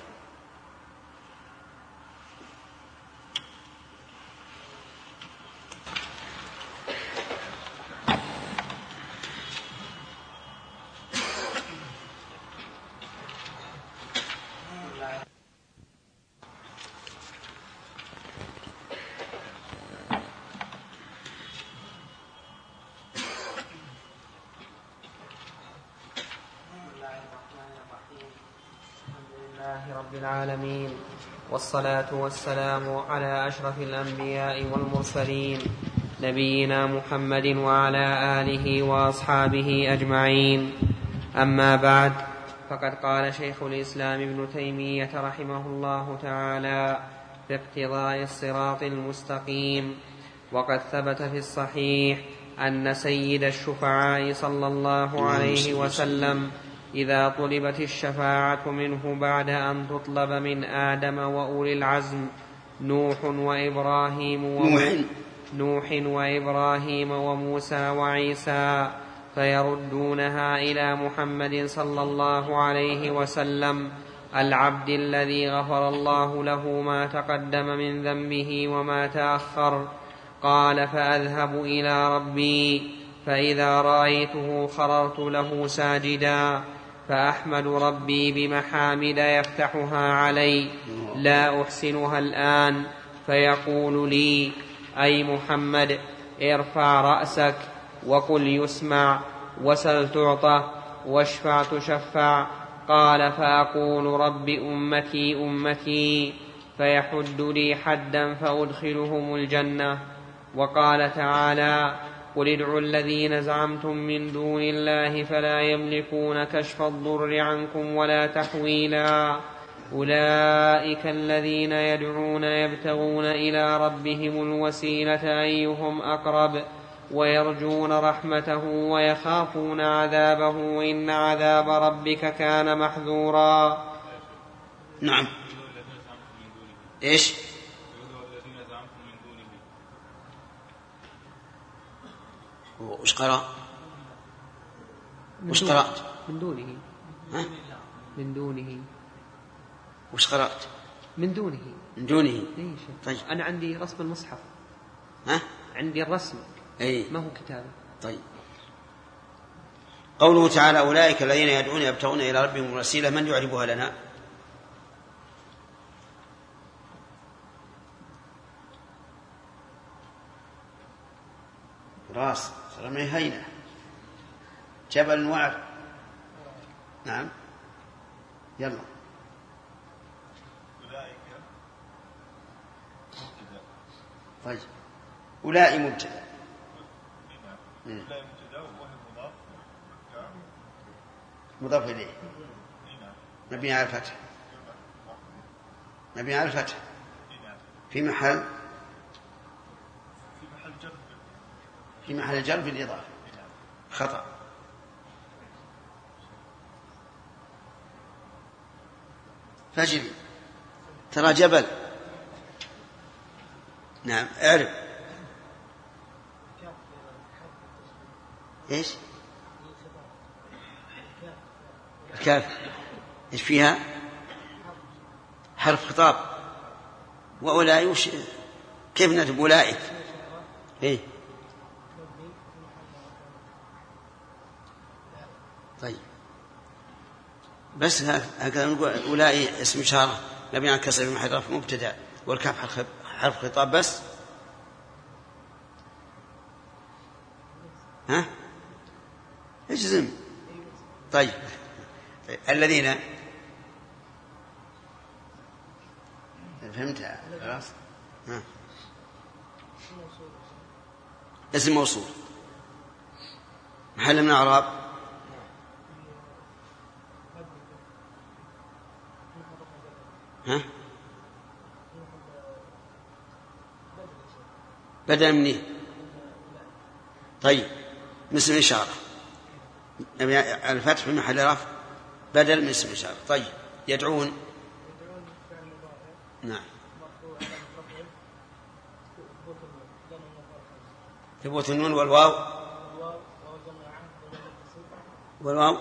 رب العالمين والصلاة والسلام على أشرف الأنبياء والمرسلين نبينا محمد وعلى آله وأصحابه أجمعين. أما بعد، فقد قال شيخ الإسلام ابن تيمية رحمه الله تعالى في اقتضاء الصراط المستقيم: وقد ثبت في الصحيح أن سيد الشفعاء صلى الله عليه وسلم إذا طلبت الشفاعة منه بعد أن تطلب من آدم وأولي العزم نوح وإبراهيم نوح, نوح وإبراهيم وموسى وعيسى فيردونها إلى محمد صلى الله عليه وسلم العبد الذي غفر الله له ما تقدم من ذنبه وما تأخر. قال: فأذهب إلى ربي فإذا رأيته خررت له ساجدا فأحمد ربي بمحامد يفتحها علي لا أحسنها الآن، فيقول لي: أي محمد، ارفع رأسك وقل يسمع، وسل تعطى، واشفع تشفع. قال: فأقول: رب أمتي أمتي، فيحد لي حدا فأدخلهم الجنة. وقال تعالى: قل ادعوا الذين زعمتم من دون الله فلا يملكون كشف الضر عنكم ولا تحويلا، أولئك الذين يدعون يبتغون إلى ربهم الوسيلة أيهم أقرب ويرجون رحمته ويخافون عذابه وإن عذاب ربك كان محذورا. نعم. إيش؟ وش قرأ؟ وش قرأت؟ من دونه. ها؟ من دونه. وش قرأت؟ من دونه. من دونه. طيب. أنا عندي رسم المصحف. ها؟ عندي الرسم. أي. ما هو كتابة. طيب. قوله تعالى: أولئك الذين يدعون يبتغون إلى ربهم الوسيلة، من يعربها لنا؟ راس رمي هينة جبل وعر. نعم. يلا. طيب. أولئك مبتدأ. مضاف إليه مبني على الفتح. مبني على الفتح في محل في محل الجر بالإضافة. خطأ. فجل ترى جبل. نعم. اعرف ايش الكاف؟ ايش فيها؟ حرف خطاب. وأولئك كيف نكتب أولئك؟ ايه طيب. بس هكذا نقول أولئك اسم إشارة مبني على الكسر في محل رفع مبتدأ والكاف حرف خطاب بس. ها اجزم. طيب. الذين فهمتها خلاص. ها اسم موصول محل من الأعراب. ها بدأ مني. طيب. اسم إشارة الفتح في محل رفع بدل من اسم إشارة. طيب. يدعون. نعم. ثبوت النون والواو والواو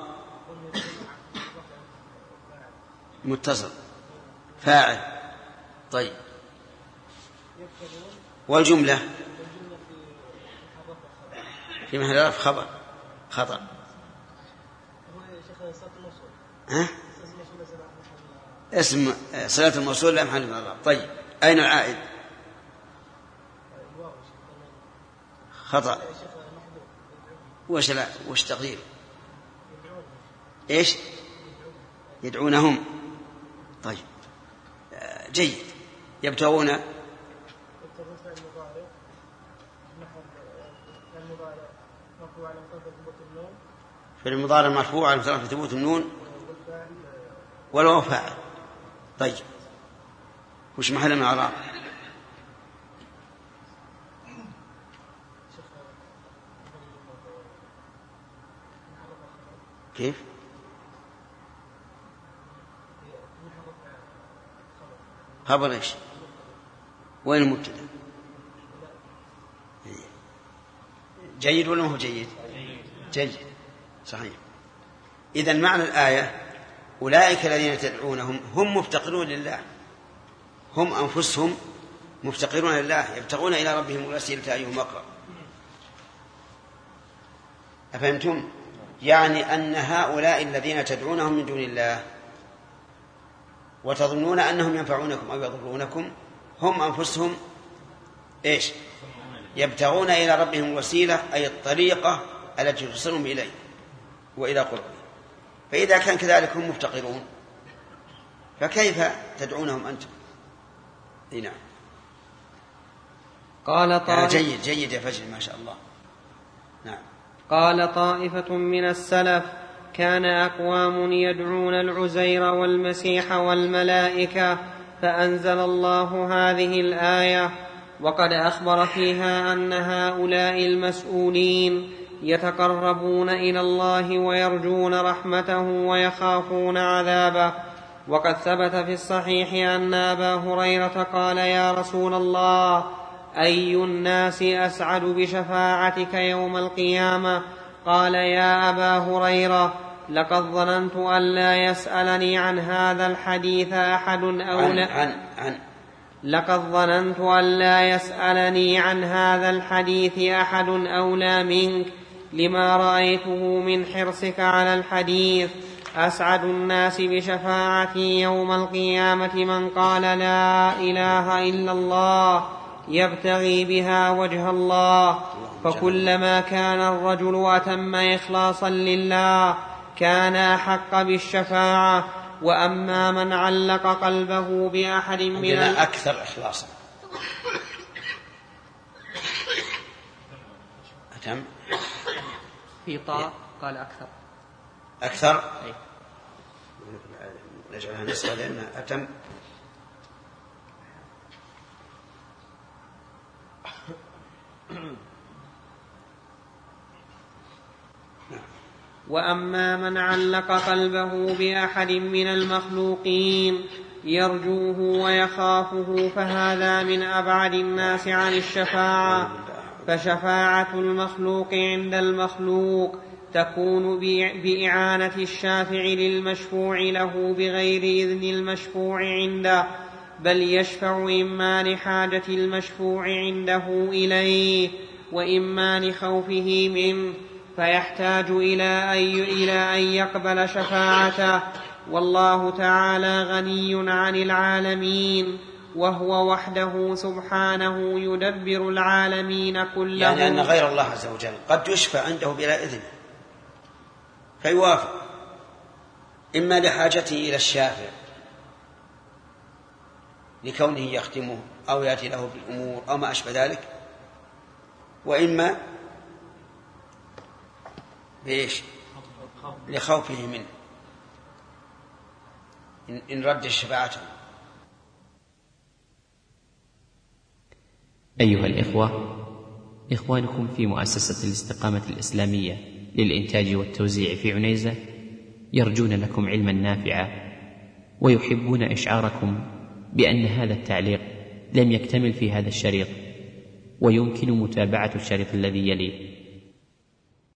متصل فاعل. طيب. والجملة في محل رفع خبر خطأ. ها؟ اسم صلة الموصول لا محل من الإعراب. طيب. أين العائد؟ خطأ. وش لا وش تقدير؟ إيش؟ يدعونهم. طيب. جيد. يبتغون في المضارع مرفوع على طرف ثبوت النون ولو فاعل. طيب وش محل من الإعراب؟ كيف؟ خبر ايش؟ وين المبتدأ؟ جيد ولا ما هو جيد؟ جيد صحيح. إذن معنى الآية أولئك الذين تدعونهم هم مفتقرون لله، هم أنفسهم مفتقرون لله، يبتغون إلى ربهم الوسيلة أيهم أقرب. أفهمتم؟ يعني أن هؤلاء الذين تدعونهم من دون الله وتظنون أنهم ينفعونكم أو يضرونكم هم أنفسهم إيش؟ يبتغون إلى ربهم الوسيلة، أي الطريقة التي توصلهم إليه وإلى قربه. فإذا كان كذلك هم مفتقرون فكيف تدعونهم أنتم؟ نعم. قال طائفة جيد جيد يا فجر ما شاء الله. نعم. قال طائفة من السلف كان أقوام يدعون العزير والمسيح والملائكة فأنزل الله هذه الآية، وقد أخبر فيها أن هؤلاء المسؤولين يتقربون إلى الله ويرجون رحمته ويخافون عذابه. وقد ثبت في الصحيح أن أبا هريرة قال يا رسول الله أي الناس أسعد بشفاعتك يوم القيامة؟ قال يا أبا هريرة لقد ظننت أن لا يسألني عن هذا الحديث أحد أولى عن عن لقد ظننت أن لا يسألني عن هذا الحديث أحد أولى منك لما رأيته من حرصك على الحديث. أسعد الناس بشفاعتي يوم القيامة من قال لا إله إلا الله يبتغي بها وجه الله. فكلما كان الرجل أتم إخلاصا لله كان أحق بالشفاعة. وأما من علق قلبه بأحد من ال... أكثر إخلاصا أتم في طاء قال أكثر أكثر أي. نجعلها نسخة لأنها أتم. وأما من علق قلبه بأحد من المخلوقين يرجوه ويخافه فهذا من أبعد الناس عن الشفاعة. فشفاعة المخلوق عند المخلوق تكون بإعانة الشافع للمشفوع له بغير إذن المشفوع عنده، بل يشفع إما لحاجة المشفوع عنده إليه وإما لخوفه منه، فيحتاج إلى أن إلى أن يقبل شفاعته. والله تعالى غني عن العالمين وهو وحده سبحانه يدبر العالمين كلهم. يعني أن غير الله عز وجل قد يشفع عنده بلا إذن فيوافق، إما لحاجته إلى الشافع لكونه يختمه أو يأتي له بالأمور أو ما أشبه ذلك، وإما بإيش؟ لخوفه منه إن رد شفاعته. أيها الإخوة، إخوانكم في مؤسسة الاستقامة الإسلامية للإنتاج والتوزيع في عنيزة يرجون لكم علما نافعا، ويحبون إشعاركم بأن هذا التعليق لم يكتمل في هذا الشريط، ويمكن متابعة الشريط الذي يليه